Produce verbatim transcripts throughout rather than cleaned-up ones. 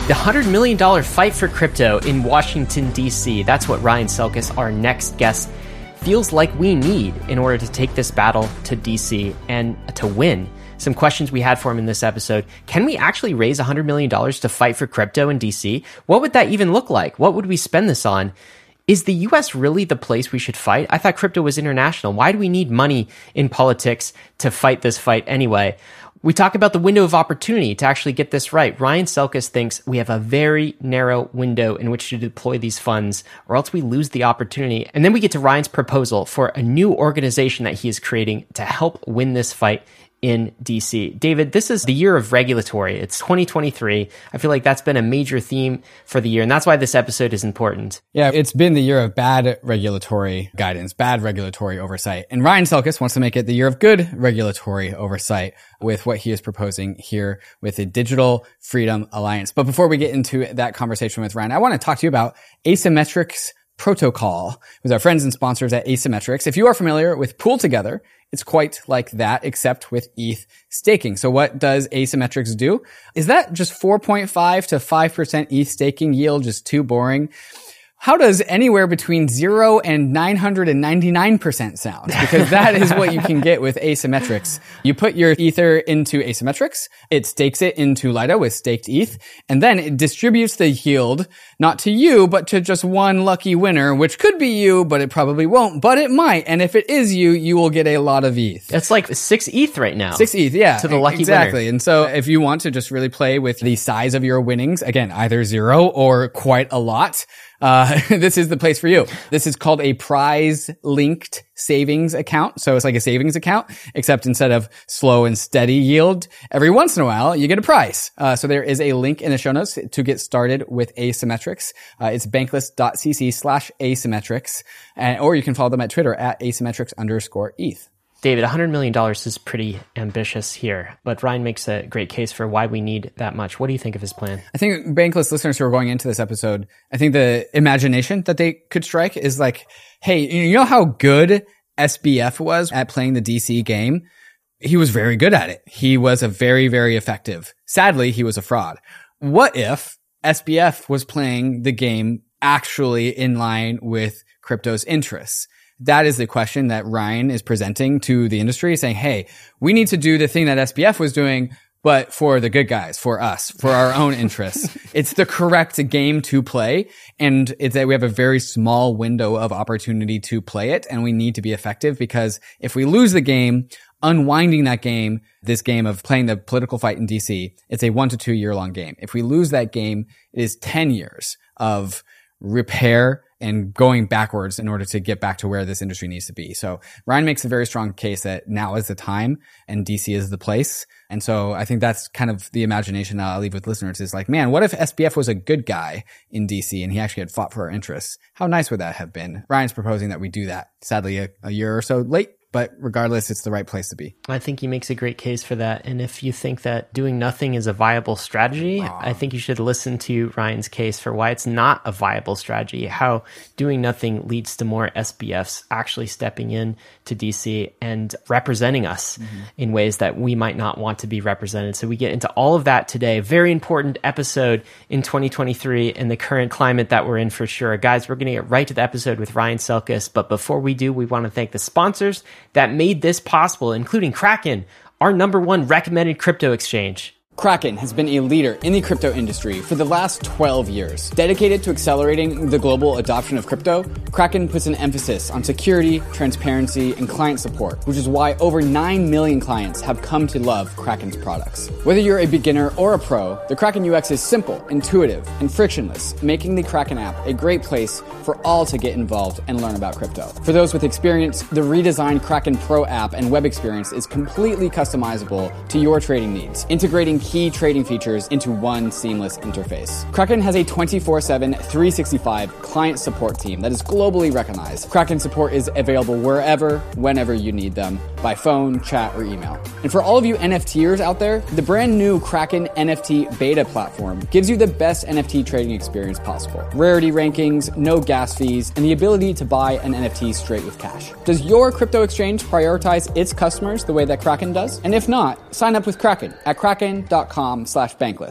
The one hundred million dollars fight for crypto in Washington, D C. That's what Ryan Selkis, our next guest, feels like we need in order to take this battle to D C and to win. Some questions we had for him in this episode. Can we actually raise one hundred million dollars to fight for crypto in D C? What would that even look like? What would we spend this on? Is the U S really the place we should fight? I thought crypto was international. Why do we need money in politics to fight this fight anyway? We talk about the window of opportunity to actually get this right. Ryan Selkis thinks we have a very narrow window in which to deploy these funds, or else we lose the opportunity. And then we get to Ryan's proposal for a new organization that he is creating to help win this fight in D C. David, this is the year of regulatory. It's twenty twenty-three. I feel like that's been a major theme for the year, and that's why this episode is important. Yeah, it's been the year of bad regulatory guidance, bad regulatory oversight. And Ryan Selkis wants to make it the year of good regulatory oversight with what he is proposing here with the Digital Freedom Alliance. But before we get into that conversation with Ryan, I want to talk to you about Asymmetrics Protocol with our friends and sponsors at Asymmetrics. If you are familiar with Pool Together, it's quite like that, except with E T H staking. So what does Asymmetrics do? Is that just four point five to five percent E T H staking yield just too boring? How does anywhere between zero and nine hundred ninety-nine percent sound? Because that is what you can get with Asymmetrics. You put your Ether into Asymmetrics, it stakes it into Lido with staked E T H, and then it distributes the yield, not to you, but to just one lucky winner, which could be you, but it probably won't, but it might. And if it is you, you will get a lot of E T H. It's like six E T H right now. Six E T H, yeah. To the lucky exactly. winner. And so if you want to just really play with the size of your winnings, again, either zero or quite a lot, Uh, this is the place for you. This is called a prize-linked savings account. So it's like a savings account, except instead of slow and steady yield, every once in a while, you get a prize. Uh, so there is a link in the show notes to get started with Asymmetrics. Uh, it's bankless.cc slash asymmetrics. And, or you can follow them at Twitter at asymmetrics underscore E T H. David, one hundred million dollars is pretty ambitious here, but Ryan makes a great case for why we need that much. What do you think of his plan? I think Bankless listeners who are going into this episode, I think the imagination that they could strike is like, hey, you know how good S B F was at playing the D C game? He was very good at it. He was a very, very effective. Sadly, he was a fraud. What if S B F was playing the game actually in line with crypto's interests? That is the question that Ryan is presenting to the industry, saying, hey, we need to do the thing that S B F was doing, but for the good guys, for us, for our own interests. It's the correct game to play. And it's that we have a very small window of opportunity to play it. And we need to be effective, because if we lose the game, unwinding that game, this game of playing the political fight in D C, it's a one to two year long game. If we lose that game, it is ten years of repair and going backwards in order to get back to where this industry needs to be. So Ryan makes a very strong case that now is the time and D C is the place. And so I think that's kind of the imagination that I'll leave with listeners, is like, man, what if S B F was a good guy in D C and he actually had fought for our interests? How nice would that have been? Ryan's proposing that we do that. Sadly, a, a year or so late. But regardless, it's the right place to be. I think he makes a great case for that. And if you think that doing nothing is a viable strategy, Aww. I think you should listen to Ryan's case for why it's not a viable strategy, how doing nothing leads to more S B Fs actually stepping in to D C and representing us mm-hmm. in ways that we might not want to be represented. So we get into all of that today. Very important episode in twenty twenty-three in the current climate that we're in, for sure. Guys, we're going to get right to the episode with Ryan Selkis. But before we do, we want to thank the sponsors that made this possible, including Kraken, our number one recommended crypto exchange. Kraken has been a leader in the crypto industry for the last twelve years. Dedicated to accelerating the global adoption of crypto, Kraken puts an emphasis on security, transparency, and client support, which is why over nine million clients have come to love Kraken's products. Whether you're a beginner or a pro, the Kraken U X is simple, intuitive, and frictionless, making the Kraken app a great place for all to get involved and learn about crypto. For those with experience, the redesigned Kraken Pro app and web experience is completely customizable to your trading needs, integrating key trading features into one seamless interface. Kraken has a twenty-four seven, three sixty-five client support team that is globally recognized. Kraken support is available wherever, whenever you need them, by phone, chat, or email. And for all of you NFTers out there, the brand new Kraken N F T beta platform gives you the best N F T trading experience possible. Rarity rankings, no gas fees, and the ability to buy an N F T straight with cash. Does your crypto exchange prioritize its customers the way that Kraken does? And if not, sign up with Kraken at kraken dot com slash bankless.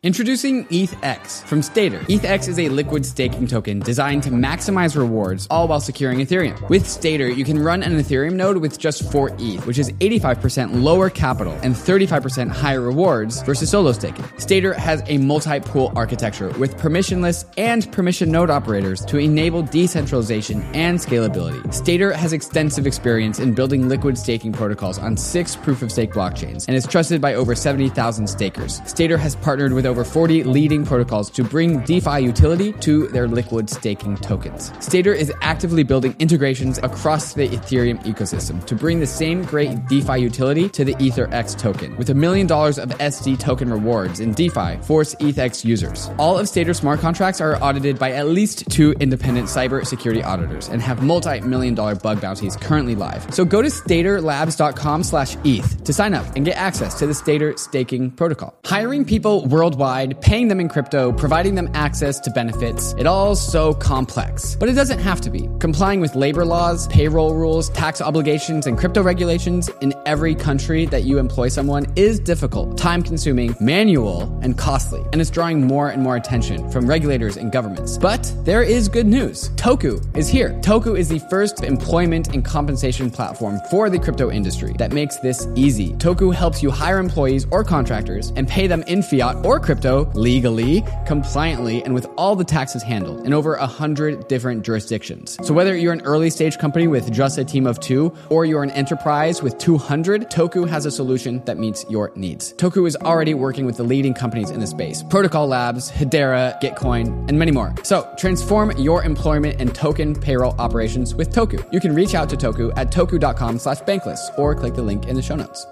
Introducing E T H X from Stader. E T H X is a liquid staking token designed to maximize rewards, all while securing Ethereum. With Stader, you can run an Ethereum node with just four E T H, which is eighty-five percent lower capital and thirty-five percent higher rewards versus solo staking. Stader has a multi-pool architecture with permissionless and permission node operators to enable decentralization and scalability. Stader has extensive experience in building liquid staking protocols on six proof-of-stake blockchains and is trusted by over seventy thousand stakers. Stader has partnered with over forty leading protocols to bring DeFi utility to their liquid staking tokens. Stader is actively building integrations across the Ethereum ecosystem to bring the same great DeFi utility to the EtherX token, with a million dollars of S D token rewards in DeFi for E T H X users. All of Stader's smart contracts are audited by at least two independent cyber security auditors and have multi-million dollar bug bounties currently live. So go to staderlabs.com slash ETH to sign up and get access to the Stader staking protocol. Hiring people worldwide, paying them in crypto, providing them access to benefits, it all's so complex. But it doesn't have to be. Complying with labor laws, payroll rules, tax obligations, and crypto regulations in every country that you employ someone is difficult, time-consuming, manual, and costly. And it's drawing more and more attention from regulators and governments. But there is good news. Toku is here. Toku is the first employment and compensation platform for the crypto industry that makes this easy. Toku helps you hire employees or contractors and pay them in fiat or crypto legally, compliantly, and with all the taxes handled in over a hundred different jurisdictions. So whether you're an early stage company with just a team of two or you're an enterprise with two hundred, Toku has a solution that meets your needs. Toku is already working with the leading companies in the space: Protocol Labs, Hedera, Gitcoin, and many more. So transform your employment and token payroll operations with Toku. You can reach out to Toku at toku.com slash bankless or click the link in the show notes.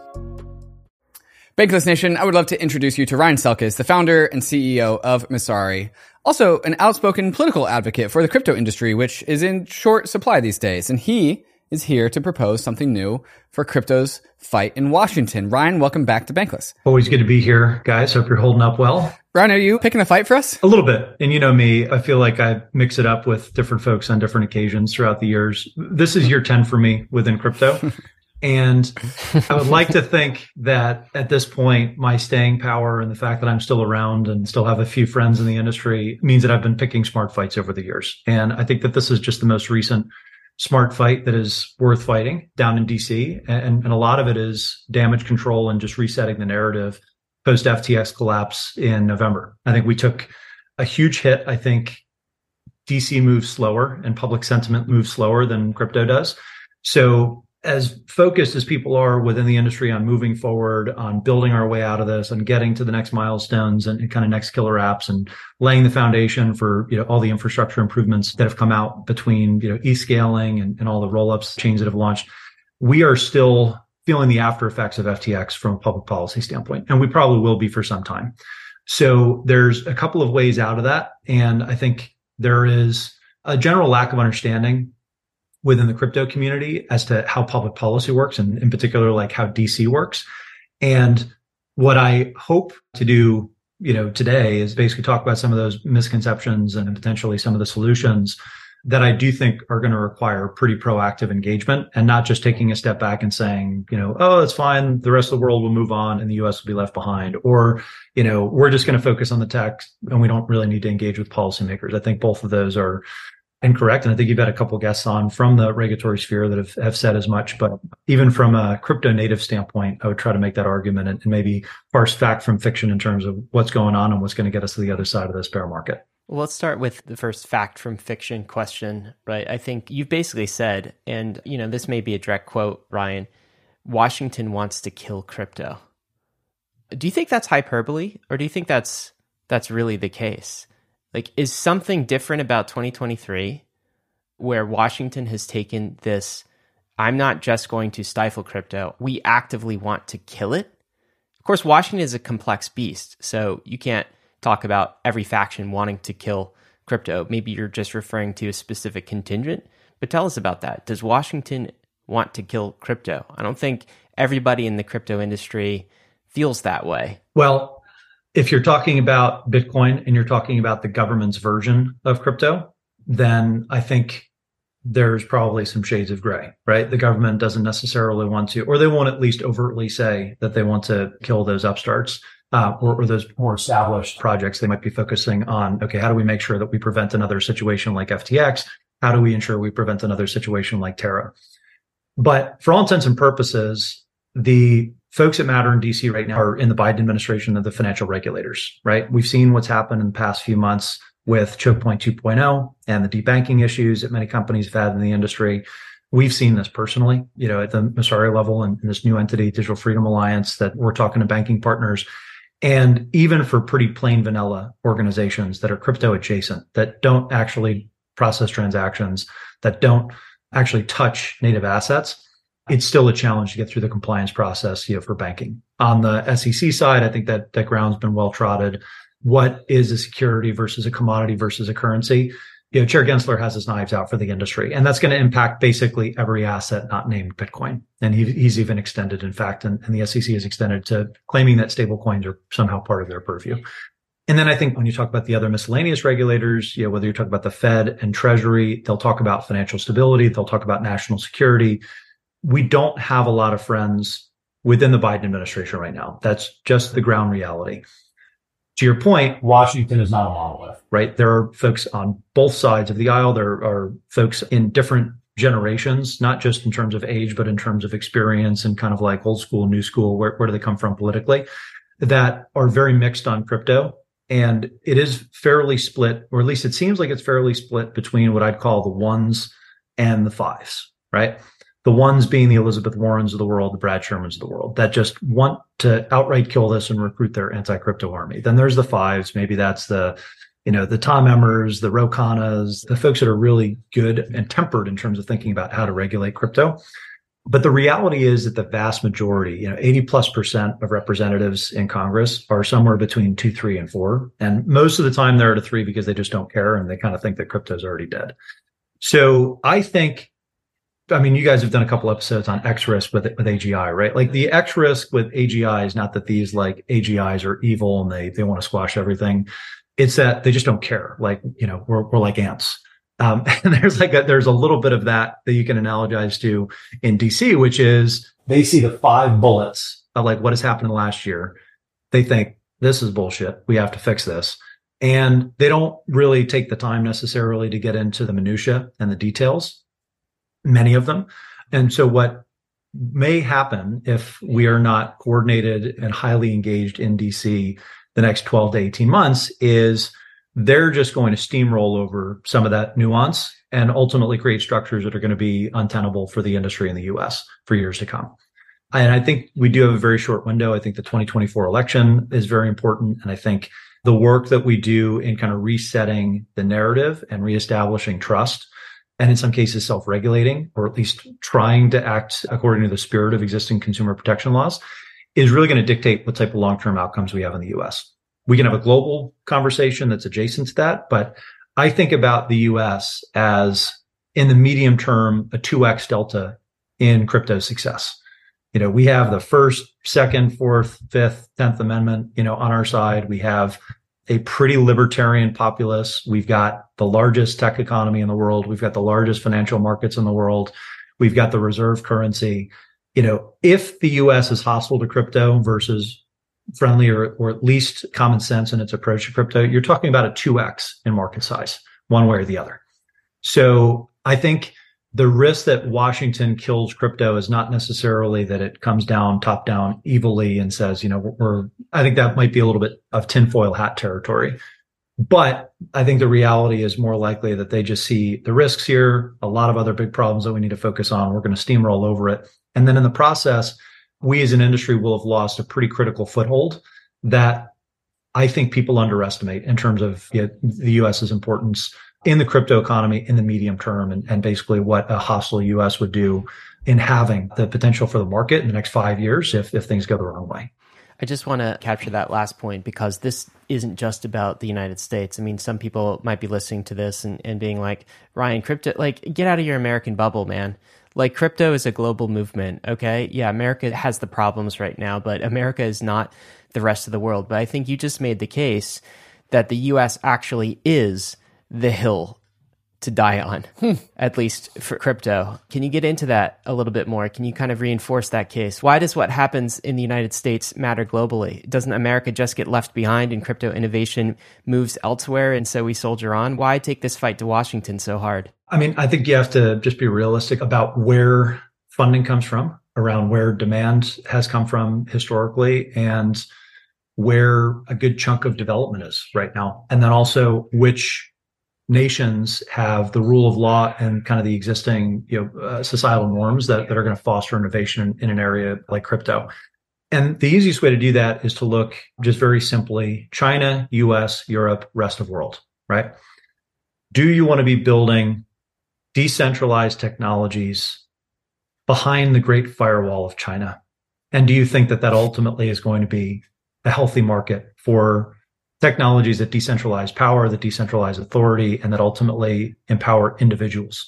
Bankless Nation, I would love to introduce you to Ryan Selkis, the founder and C E O of Messari. Also, an outspoken political advocate for the crypto industry, which is in short supply these days. And he is here to propose something new for crypto's fight in Washington. Ryan, welcome back to Bankless. Always good to be here, guys. Hope you're holding up well. Ryan, are you picking a fight for us? A little bit. And you know me, I feel like I mix it up with different folks on different occasions throughout the years. This is year ten for me within crypto. And I would like to think that at this point, my staying power and the fact that I'm still around and still have a few friends in the industry means that I've been picking smart fights over the years. And I think that this is just the most recent smart fight that is worth fighting down in D C. And, and a lot of it is damage control and just resetting the narrative post F T X collapse in November. I think we took a huge hit. I think D C moves slower and public sentiment moves slower than crypto does. So as focused as people are within the industry on moving forward, on building our way out of this and getting to the next milestones and, and kind of next killer apps and laying the foundation for, you know, all the infrastructure improvements that have come out between, you know, e-scaling and, and all the roll-ups chains that have launched, we are still feeling the after effects of F T X from a public policy standpoint. And we probably will be for some time. So there's a couple of ways out of that. And I think there is a general lack of understanding within the crypto community as to how public policy works, and in particular, like how D C works. And what I hope to do, you know, today is basically talk about some of those misconceptions and potentially some of the solutions that I do think are going to require pretty proactive engagement and not just taking a step back and saying, you know, oh, it's fine, the rest of the world will move on and the U S will be left behind. Or, you know, we're just going to focus on the tech and we don't really need to engage with policymakers. I think both of those are incorrect. And I think you've had a couple of guests on from the regulatory sphere that have, have said as much. But even from a crypto native standpoint, I would try to make that argument and, and maybe parse fact from fiction in terms of what's going on and what's going to get us to the other side of this bear market. Well, let's start with the first fact from fiction question, right? I think you've basically said, and you know, this may be a direct quote, Ryan, Washington wants to kill crypto. Do you think that's hyperbole, or do you think that's that's really the case? Like, is something different about twenty twenty-three where Washington has taken this, I'm not just going to stifle crypto, we actively want to kill it? Of course, Washington is a complex beast, so you can't talk about every faction wanting to kill crypto. Maybe you're just referring to a specific contingent, but tell us about that. Does Washington want to kill crypto? I don't think everybody in the crypto industry feels that way. Well, if you're talking about Bitcoin and you're talking about the government's version of crypto, then I think there's probably some shades of gray, right? The government doesn't necessarily want to, or they won't at least overtly say that they want to kill those upstarts. uh, or, or those more established projects, they might be focusing on, okay, how do we make sure that we prevent another situation like F T X? How do we ensure we prevent another situation like Terra? But for all intents and purposes, the folks that matter in D C right now are in the Biden administration and the financial regulators, right? We've seen what's happened in the past few months with Choke Point two point oh and the debanking issues that many companies have had in the industry. We've seen this personally, you know, at the Messari level and this new entity, Digital Freedom Alliance, that we're talking to banking partners. And even for pretty plain vanilla organizations that are crypto adjacent, that don't actually process transactions, that don't actually touch native assets, it's still a challenge to get through the compliance process, you know, for banking. On the S E C side, I think that that ground's been well trodden. What is a security versus a commodity versus a currency? You know, Chair Gensler has his knives out for the industry, and that's going to impact basically every asset not named Bitcoin. And he, he's even extended, in fact, and, and the S E C has extended to claiming that stablecoins are somehow part of their purview. And then I think when you talk about the other miscellaneous regulators, you know, whether you're talking about the Fed and Treasury, they'll talk about financial stability, they'll talk about national security. We don't have a lot of friends within the Biden administration right now. That's just the ground reality. To your point, Washington is not a monolith, right? There are folks on both sides of the aisle. There are folks in different generations, not just in terms of age, but in terms of experience and kind of like old school, new school, where, where do they come from politically, that are very mixed on crypto. And it is fairly split, or at least it seems like it's fairly split between what I'd call the ones and the fives, right? The ones being the Elizabeth Warrens of the world, the Brad Shermans of the world, that just want to outright kill this and recruit their anti-crypto army. Then there's the fives. Maybe that's the, you know, the Tom Emmers, the Ro Khannas, the folks that are really good and tempered in terms of thinking about how to regulate crypto. But the reality is that the vast majority, you know, eighty plus percent of representatives in Congress are somewhere between two, three, and four. And most of the time they're at a three because they just don't care and they kind of think that crypto is already dead. So I think, I mean, you guys have done a couple episodes on X risk with with A G I, right? Like the X risk with A G I is not that these like A G Is are evil and they they want to squash everything. It's that they just don't care. Like, you know, we're we're like ants. Um, and there's like a, there's a little bit of that that you can analogize to in D C, which is they see the five bullets of like what has happened in the last year. They think this is bullshit. We have to fix this. And they don't really take the time necessarily to get into the minutia and the details, many of them. And so what may happen if we are not coordinated and highly engaged in D C the next twelve to eighteen months is they're just going to steamroll over some of that nuance and ultimately create structures that are going to be untenable for the industry in the U S for years to come. And I think we do have a very short window. I think the twenty twenty-four election is very important. And I think the work that we do in kind of resetting the narrative and reestablishing trust, and in some cases self-regulating, or at least trying to act according to the spirit of existing consumer protection laws, is really going to dictate what type of long-term outcomes we have in the U S. We can have a global conversation that's adjacent to that, but I think about the U S as, in the medium term, a two X delta in crypto success. You know, we have the first, second, fourth, fifth, tenth Amendment, you know, on our side. We have a pretty libertarian populace. We've got the largest tech economy in the world. We've got the largest financial markets in the world. We've got the reserve currency. You know, if the U S is hostile to crypto versus friendly or, or at least common sense in its approach to crypto, you're talking about a two X in market size, one way or the other. So I think the risk that Washington kills crypto is not necessarily that it comes down top down evilly and says, you know, we're, I think that might be a little bit of tinfoil hat territory. But I think the reality is more likely that they just see the risks here, a lot of other big problems that we need to focus on. We're going to steamroll over it. And then in the process, we as an industry will have lost a pretty critical foothold that I think people underestimate in terms of, you know, the US's importance in the crypto economy in the medium term, and, and basically what a hostile U S would do in having the potential for the market in the next five years if, if things go the wrong way. I just want to capture that last point because this isn't just about the United States. I mean, some people might be listening to this and, and being like, Ryan, crypto, like, get out of your American bubble, man. Like, crypto is a global movement, okay? Yeah, America has the problems right now, but America is not the rest of the world. But I think you just made the case that the U S actually is the hill to die on, hmm. at least for crypto. Can you get into that a little bit more? Can you kind of reinforce that case? Why does what happens in the United States matter globally? Doesn't America just get left behind and crypto innovation moves elsewhere and so we soldier on? Why take this fight to Washington so hard? I mean, I think you have to just be realistic about where funding comes from, around where demand has come from historically, and where a good chunk of development is right now. And then also which nations have the rule of law and kind of the existing, you know, uh, societal norms that, that are going to foster innovation in, in an area like crypto. And the easiest way to do that is to look just very simply, China, U S, Europe, rest of world, right? Do you want to be building decentralized technologies behind the great firewall of China? And do you think that that ultimately is going to be a healthy market for technologies that decentralize power, that decentralize authority, and that ultimately empower individuals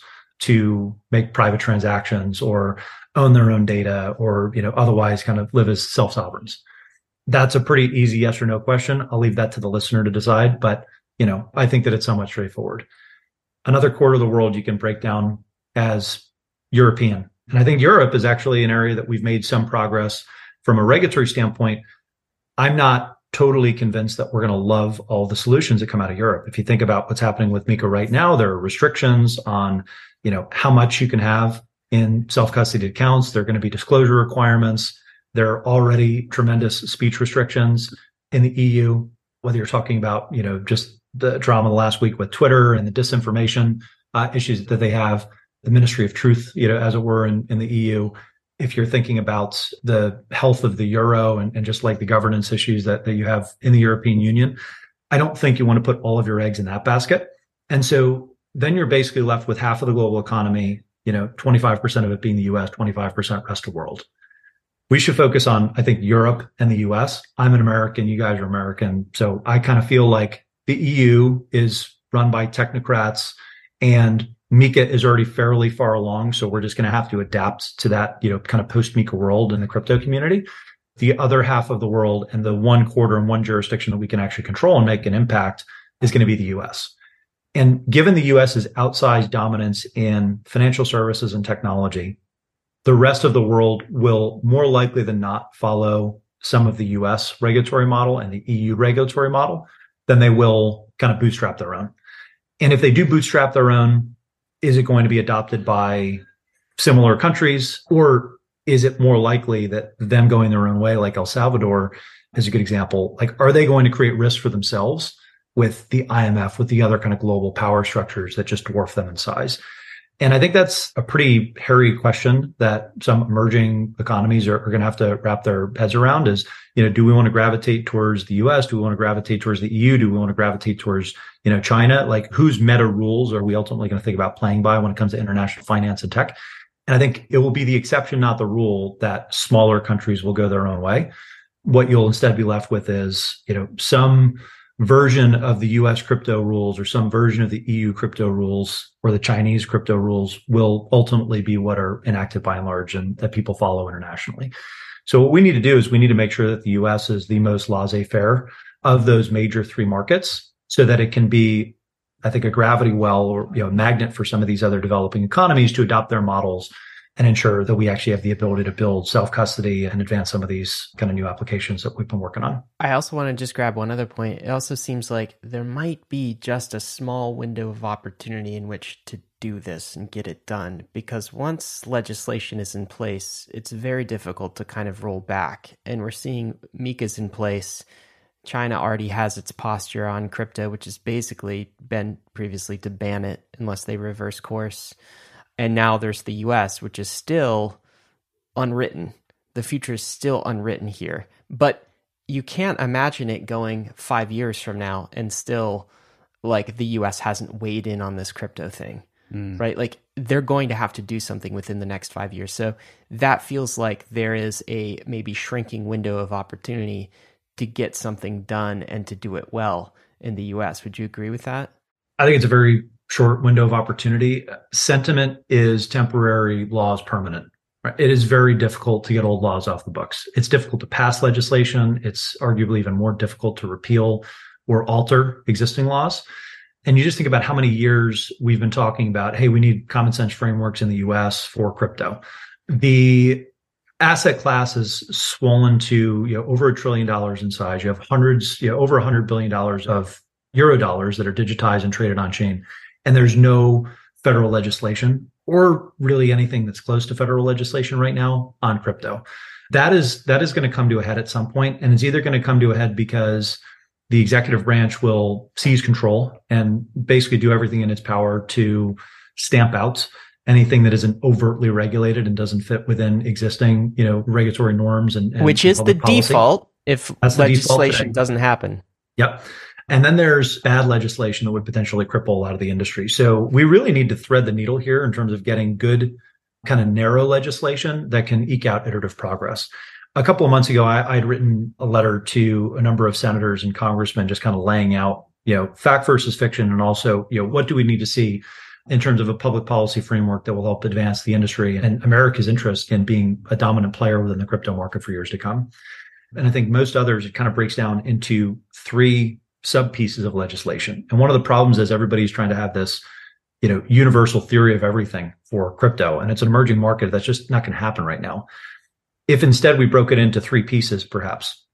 to make private transactions or own their own data, or, you know, otherwise kind of live as self-sovereigns? That's a pretty easy yes or no question. I'll leave that to the listener to decide, but, you know, I think that it's somewhat straightforward. Another quarter of the world you can break down as European. And I think Europe is actually an area that we've made some progress from a regulatory standpoint. I'm not totally convinced that we're going to love all the solutions that come out of Europe. If you think about what's happening with MiCA right now, there are restrictions on, you know, how much you can have in self-custody accounts. There are going to be disclosure requirements. There are already tremendous speech restrictions in the E U, whether you're talking about, you know, just the drama the last week with Twitter and the disinformation uh, issues that they have, the Ministry of Truth, you know, as it were, in, in the E U. If you're thinking about the health of the euro and, and just like the governance issues that, that you have in the European Union, I don't think you want to put all of your eggs in that basket. And so then you're basically left with half of the global economy, you know, twenty-five percent of it being the U S, twenty-five percent rest of the world. We should focus on, I think, Europe and the U S. I'm an American, you guys are American. So I kind of feel like the E U is run by technocrats and MiCA is already fairly far along, so we're just going to have to adapt to that, you know, kind of post-MiCA world in the crypto community. The other half of the world and the one quarter and one jurisdiction that we can actually control and make an impact is going to be the U S. And given the US's outsized dominance in financial services and technology, the rest of the world will more likely than not follow some of the U S regulatory model and the E U regulatory model than they will kind of bootstrap their own. And if they do bootstrap their own, is it going to be adopted by similar countries, or is it more likely that them going their own way, like El Salvador is a good example? Like, are they going to create risk for themselves with the I M F, with the other kind of global power structures that just dwarf them in size? And I think that's a pretty hairy question that some emerging economies are, are going to have to wrap their heads around is, you know, do we want to gravitate towards the U S? Do we want to gravitate towards the E U? Do we want to gravitate towards, you know, China? Like, whose meta rules are we ultimately going to think about playing by when it comes to international finance and tech? And I think it will be the exception, not the rule, that smaller countries will go their own way. What you'll instead be left with is, you know, some version of the U S crypto rules or some version of the E U crypto rules or the Chinese crypto rules will ultimately be what are enacted by and large and that people follow internationally. So what we need to do is we need to make sure that the U S is the most laissez-faire of those major three markets so that it can be, I think, a gravity well or, you know, magnet for some of these other developing economies to adopt their models and ensure that we actually have the ability to build self-custody and advance some of these kind of new applications that we've been working on. I also want to just grab one other point. It also seems like there might be just a small window of opportunity in which to do this and get it done, because once legislation is in place, it's very difficult to kind of roll back. And we're seeing MiCA's in place. China already has its posture on crypto, which has basically been previously to ban it unless they reverse course. And now there's the U S, which is still unwritten. The future is still unwritten here. But you can't imagine it going five years from now and still, like, the U S hasn't weighed in on this crypto thing, mm. right? Like, they're going to have to do something within the next five years. So that feels like there is a maybe shrinking window of opportunity to get something done and to do it well in the U S. Would you agree with that? I think it's a very short window of opportunity. Sentiment is temporary, law is permanent. Right? It is very difficult to get old laws off the books. It's difficult to pass legislation. It's arguably even more difficult to repeal or alter existing laws. And you just think about how many years we've been talking about, hey, we need common sense frameworks in the U S for crypto. The asset class is swollen to, you know, over a trillion dollars in size. You have hundreds, you know, over a hundred billion dollars of euro dollars that are digitized and traded on chain. And there's no federal legislation or really anything that's close to federal legislation right now on crypto. That is, that is going to come to a head at some point, and it's either going to come to a head because the executive branch will seize control and basically do everything in its power to stamp out anything that isn't overtly regulated and doesn't fit within existing, you know, regulatory norms and, and which is the policy. Default if That's legislation default doesn't happen. Yep. And then there's bad legislation that would potentially cripple a lot of the industry. So we really need to thread the needle here in terms of getting good kind of narrow legislation that can eke out iterative progress. A couple of months ago, I had written a letter to a number of senators and congressmen just kind of laying out, you know, fact versus fiction, and also, you know, what do we need to see in terms of a public policy framework that will help advance the industry and America's interest in being a dominant player within the crypto market for years to come. And I think most others, it kind of breaks down into three sub pieces of legislation. And one of the problems is everybody's trying to have this, you know, universal theory of everything for crypto. And it's an emerging market that's just not going to happen right now. If instead we broke it into three pieces, perhaps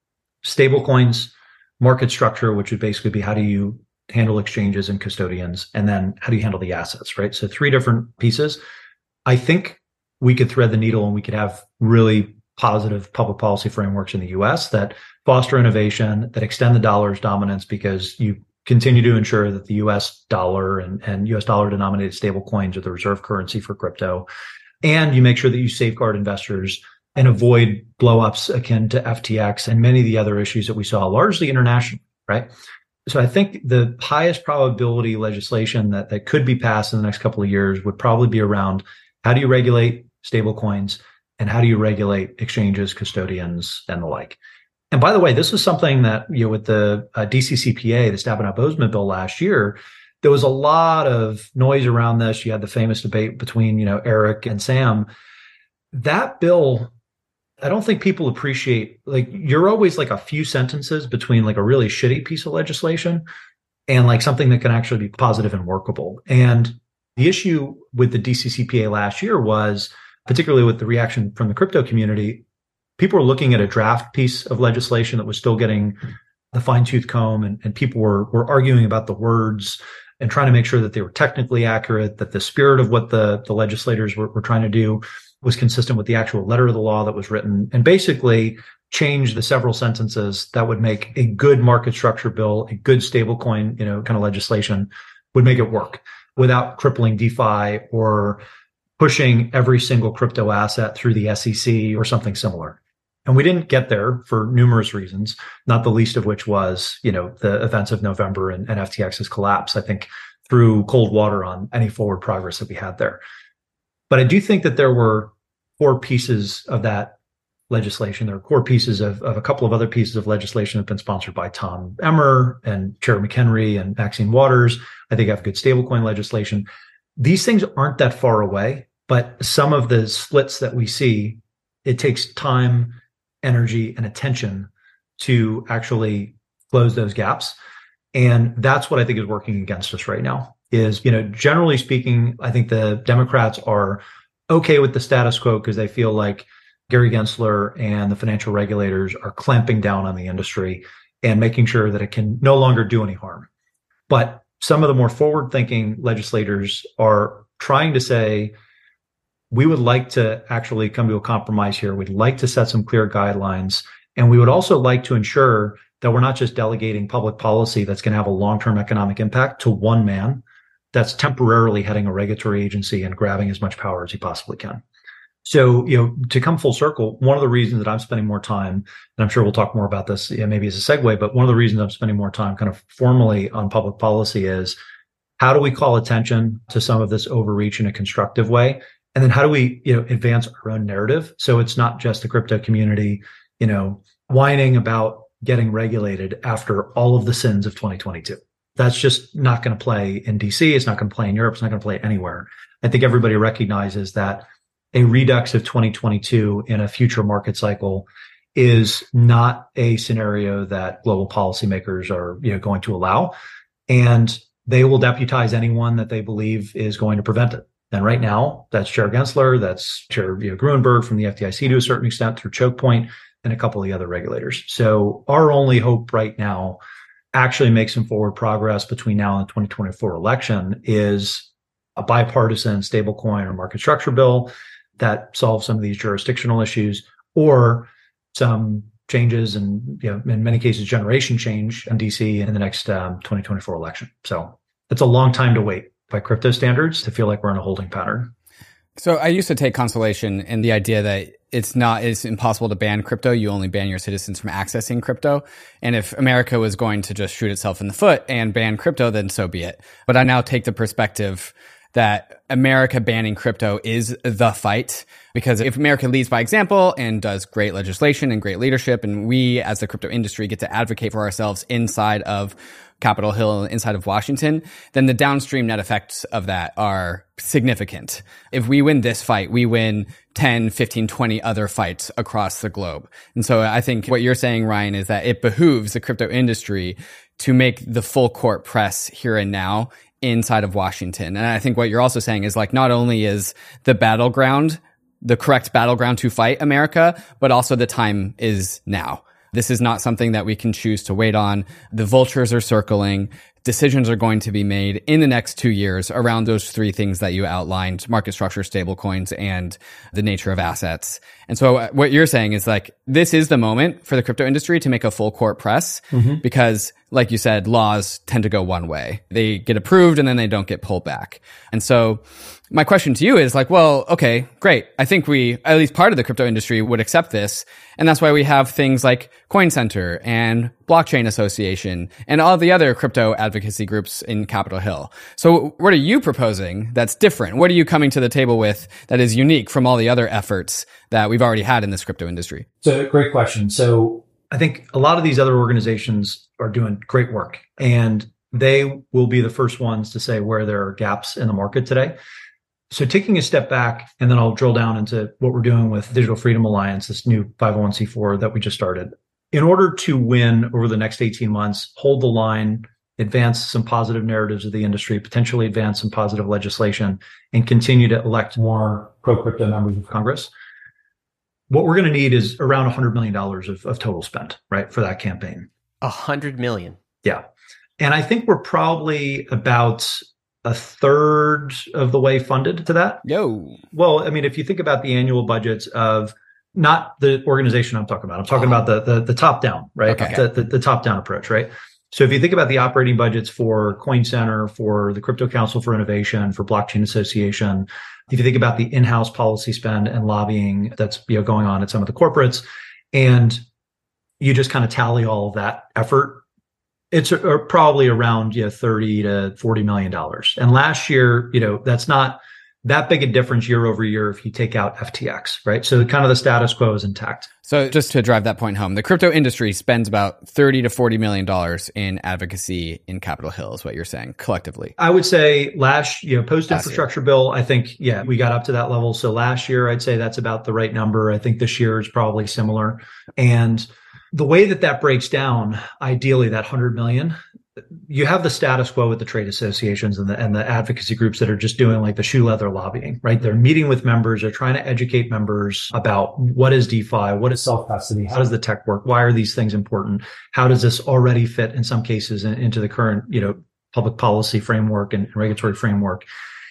stable coins, market structure, which would basically be how do you handle exchanges and custodians, and then how do you handle the assets, right? So three different pieces. I think we could thread the needle and we could have really positive public policy frameworks in the U S that foster innovation, that extend the dollar's dominance, because you continue to ensure that the U S dollar and, and U S dollar denominated stable coins are the reserve currency for crypto. And you make sure that you safeguard investors and avoid blowups akin to F T X and many of the other issues that we saw largely internationally, right? So I think the highest probability legislation that, that could be passed in the next couple of years would probably be around how do you regulate stable coins and how do you regulate exchanges, custodians, and the like. And by the way, this is something that, you know, with the uh, D C C P A, the Stabenow-Boozman bill last year, there was a lot of noise around this. You had the famous debate between, you know, Eric and Sam. That bill, I don't think people appreciate, like, you're always like a few sentences between like a really shitty piece of legislation and like something that can actually be positive and workable. And the issue with the D C C P A last year was, particularly with the reaction from the crypto community, people were looking at a draft piece of legislation that was still getting the fine-tooth comb, and, and people were, were arguing about the words and trying to make sure that they were technically accurate, that the spirit of what the, the legislators were, were trying to do was consistent with the actual letter of the law that was written, and basically change the several sentences that would make a good market structure bill, a good stablecoin, you know, kind of legislation would make it work without crippling DeFi or pushing every single crypto asset through the S E C or something similar. And we didn't get there for numerous reasons, not the least of which was, you know, the events of November and, and F T X's collapse, I think, threw cold water on any forward progress that we had there. But I do think that there were core pieces of that legislation. There are core pieces of, of a couple of other pieces of legislation that have been sponsored by Tom Emmer and Chair McHenry and Maxine Waters. I think have good stablecoin legislation. These things aren't that far away, but some of the splits that we see, it takes time, energy, and attention to actually close those gaps. And that's what I think is working against us right now is, you know, generally speaking, I think the Democrats are okay with the status quo because they feel like Gary Gensler and the financial regulators are clamping down on the industry and making sure that it can no longer do any harm. But some of the more forward-thinking legislators are trying to say, we would like to actually come to a compromise here. We'd like to set some clear guidelines. And we would also like to ensure that we're not just delegating public policy that's going to have a long-term economic impact to one man that's temporarily heading a regulatory agency and grabbing as much power as he possibly can. So, you know, to come full circle, one of the reasons that I'm spending more time, and I'm sure we'll talk more about this, you know, maybe as a segue, but one of the reasons I'm spending more time kind of formally on public policy is how do we call attention to some of this overreach in a constructive way? And then how do we, you know, advance our own narrative? So it's not just the crypto community, you know, whining about getting regulated after all of the sins of twenty twenty-two. That's just not going to play in D C. It's not going to play in Europe. It's not going to play anywhere. I think everybody recognizes that a redux of twenty twenty-two in a future market cycle is not a scenario that global policymakers are, you know, going to allow. And they will deputize anyone that they believe is going to prevent it. And right now, that's Chair Gensler, that's Chair you know, Gruenberg from the F D I C to a certain extent through choke point, and a couple of the other regulators. So our only hope right now, actually make some forward progress between now and the twenty twenty-four election, is a bipartisan stablecoin or market structure bill that solves some of these jurisdictional issues, or some changes and, you know, in many cases, generation change in D C in the next um, twenty twenty-four election. So it's a long time to wait by crypto standards to feel like we're in a holding pattern. So I used to take consolation in the idea that it's not, it's impossible to ban crypto. You only ban your citizens from accessing crypto. And if America was going to just shoot itself in the foot and ban crypto, then so be it. But I now take the perspective that America banning crypto is the fight, because if America leads by example and does great legislation and great leadership, and we as the crypto industry get to advocate for ourselves inside of Capitol Hill, inside of Washington, then the downstream net effects of that are significant. If we win this fight, we win ten, fifteen, twenty other fights across the globe. And so I think what you're saying, Ryan, is that it behooves the crypto industry to make the full court press here and now inside of Washington. And I think what you're also saying is, like, not only is the battleground the correct battleground to fight America, but also the time is now. This is not something that we can choose to wait on. The vultures are circling. Decisions are going to be made in the next two years around those three things that you outlined: market structure, stablecoins, and the nature of assets. And so what you're saying is, like, this is the moment for the crypto industry to make a full court press, mm-hmm. because, like you said, laws tend to go one way. They get approved and then they don't get pulled back. And so my question to you is, like, well, okay, great. I think we, at least part of the crypto industry, would accept this. And that's why we have things like Coin Center and Blockchain Association and all the other crypto advocacy groups in Capitol Hill. So what are you proposing that's different? What are you coming to the table with that is unique from all the other efforts that we've already had in this crypto industry? So, great question. So I think a lot of these other organizations are doing great work, and they will be the first ones to say where there are gaps in the market today. So taking a step back, and then I'll drill down into what we're doing with Digital Freedom Alliance, this new five oh one c four that we just started. In order to win over the next eighteen months, hold the line, advance some positive narratives of the industry, potentially advance some positive legislation, and continue to elect more pro-crypto members of Congress, what we're going to need is around one hundred million dollars of, of total spend, right, for that campaign. one hundred million dollars. Yeah. And I think we're probably about a third of the way funded to that. Yo. Well, I mean, if you think about the annual budgets of not the organization I'm talking about, I'm talking oh. about the, the the top down, right? Okay. The, the, the top down approach, right? So if you think about the operating budgets for Coin Center, for the Crypto Council for Innovation, for Blockchain Association, if you think about the in-house policy spend and lobbying that's, you know, going on at some of the corporates, and you just kind of tally all of that effort, it's a, a, probably around, you know, thirty to forty million dollars. And last year, you know, that's not that big a difference year over year if you take out F T X, right? So kind of the status quo is intact. So just to drive that point home, the crypto industry spends about thirty to forty million dollars in advocacy in Capitol Hill, is what you're saying, collectively. I would say last, you know, post-infrastructure bill, I think, yeah, we got up to that level. So last year, I'd say that's about the right number. I think this year is probably similar. And the way that that breaks down, ideally, that one hundred million, you have the status quo with the trade associations and the and the advocacy groups that are just doing like the shoe leather lobbying, right? They're meeting with members. They're trying to educate members about what is DeFi, what is self-custody, how does the tech work, why are these things important, how does this already fit in some cases in, into the current, you know, public policy framework and regulatory framework.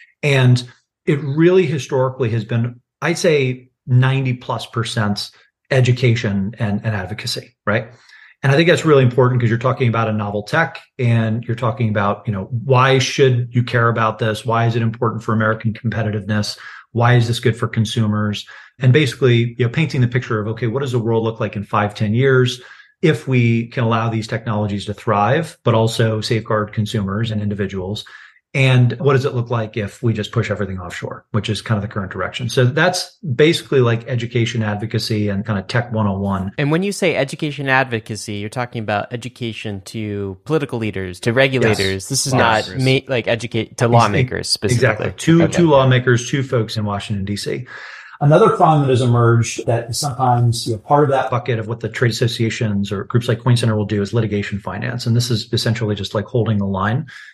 And it really historically has been, I'd say, ninety plus percent education and, and advocacy, right? And I think that's really important because you're talking about a novel tech, and you're talking about, you know, why should you care about this? Why is it important for American competitiveness? Why is this good for consumers? And basically, you know, painting the picture of, okay, what does the world look like in five, ten years if we can allow these technologies to thrive, but also safeguard consumers and individuals? And what does it look like if we just push everything offshore, which is kind of the current direction? So that's basically like education advocacy and kind of tech one oh one. And when you say education advocacy, you're talking about education to political leaders, to regulators. Yes. This is lawmakers. Not ma- like educate to lawmakers specifically. Exactly. Two, okay. two lawmakers, two folks in Washington, D C. Another problem that has emerged that is sometimes, you know, part of that bucket of what the trade associations or groups like Coin Center will do is litigation finance. And this is essentially just like holding the line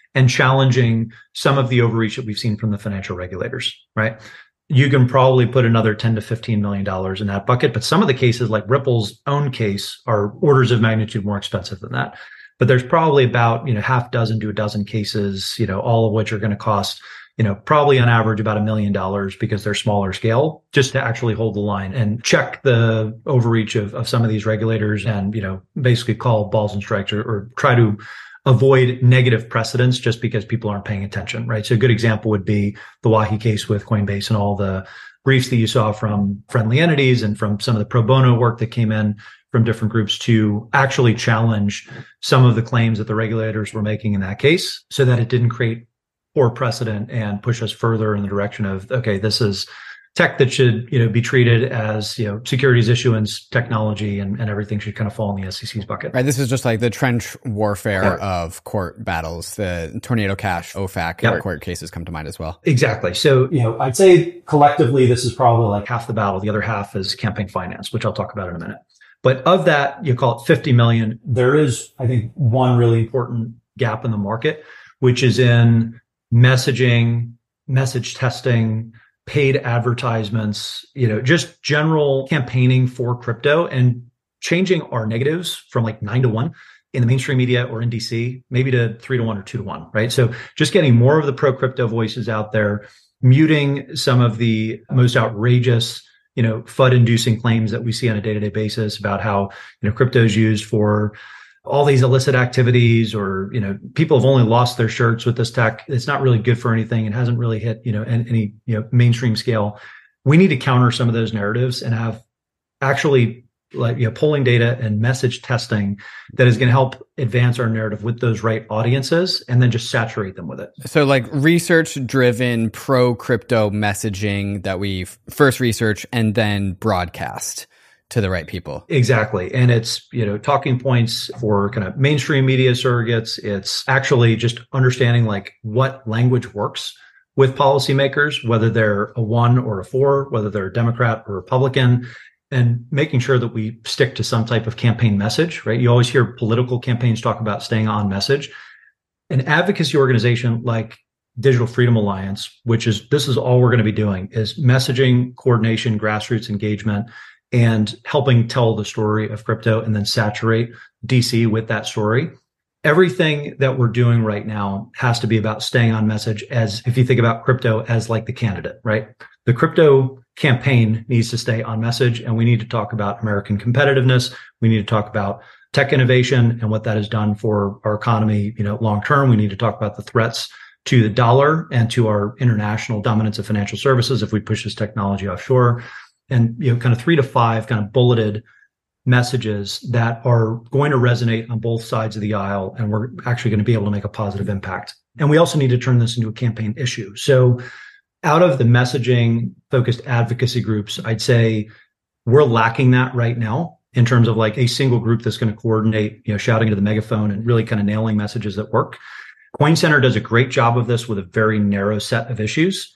and challenging some of the overreach that we've seen from the financial regulators, right? You can probably put another ten to fifteen million dollars in that bucket, but some of the cases like Ripple's own case are orders of magnitude more expensive than that. But there's probably about, you know, half dozen to a dozen cases, you know, all of which are going to cost, you know, probably on average about a million dollars because they're smaller scale, just to actually hold the line and check the overreach of, of some of these regulators and, you know, basically call balls and strikes or, or try to avoid negative precedents just because people aren't paying attention, right? So a good example would be the Wahi case with Coinbase and all the briefs that you saw from friendly entities and from some of the pro bono work that came in from different groups to actually challenge some of the claims that the regulators were making in that case so that it didn't create poor precedent and push us further in the direction of, okay, this is tech that should, you know, be treated as, you know, securities issuance technology and, and everything should kind of fall in the S E C's bucket. Right. This is just like the trench warfare court. Of court battles. The Tornado Cash, O F A C yep. court cases come to mind as well. Exactly. So, you know, I'd say collectively, this is probably like half the battle. The other half is campaign finance, which I'll talk about in a minute. But of that, you call it fifty million. There is, I think, one really important gap in the market, which is in messaging, message testing, paid advertisements, you know, just general campaigning for crypto and changing our negatives from like nine to one in the mainstream media or in D C, maybe to three to one or two to one, right? So just getting more of the pro crypto voices out there, muting some of the most outrageous, you know, F U D-inducing claims that we see on a day-to-day basis about how, you know, crypto is used for all these illicit activities, or, you know, people have only lost their shirts with this tech. It's not really good for anything. It hasn't really hit, you know, any, you know, mainstream scale. We need to counter some of those narratives and have actually like, you know, polling data and message testing that is going to help advance our narrative with those right audiences and then just saturate them with it. So like research driven pro crypto messaging that we first research and then broadcast to the right people. Exactly. And it's, you know, talking points for kind of mainstream media surrogates. It's actually just understanding like what language works with policymakers, whether they're a one or a four, whether they're a Democrat or Republican, and making sure that we stick to some type of campaign message, right? You always hear political campaigns talk about staying on message. An advocacy organization like Digital Freedom Alliance, which is, this is all we're going to be doing, is messaging, coordination, grassroots engagement, and helping tell the story of crypto and then saturate D C with that story. Everything that we're doing right now has to be about staying on message, as if you think about crypto as like the candidate, right? The crypto campaign needs to stay on message, and we need to talk about American competitiveness. We need to talk about tech innovation and what that has done for our economy, you know, long term. We need to talk about the threats to the dollar and to our international dominance of financial services if we push this technology offshore. And, you know, kind of three to five kind of bulleted messages that are going to resonate on both sides of the aisle, and we're actually going to be able to make a positive impact. And we also need to turn this into a campaign issue. So out of the messaging focused advocacy groups, I'd say we're lacking that right now in terms of like a single group that's going to coordinate, you know, shouting into the megaphone and really kind of nailing messages that work. Coin Center does a great job of this with a very narrow set of issues.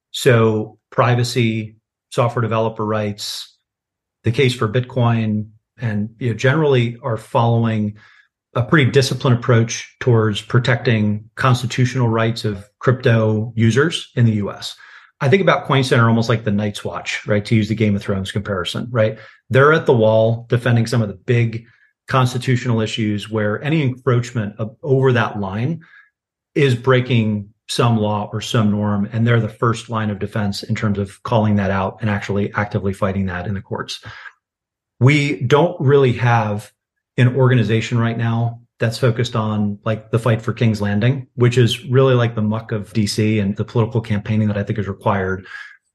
So privacy, software developer rights, the case for Bitcoin, and, you know, generally are following a pretty disciplined approach towards protecting constitutional rights of crypto users in the U S. I think about Coin Center almost like the Night's Watch, right? To use the Game of Thrones comparison, right? They're at the wall defending some of the big constitutional issues where any encroachment of, over that line is breaking some law or some norm. And they're the first line of defense in terms of calling that out and actually actively fighting that in the courts. We don't really have an organization right now that's focused on like the fight for King's Landing, which is really like the muck of D C and the political campaigning that I think is required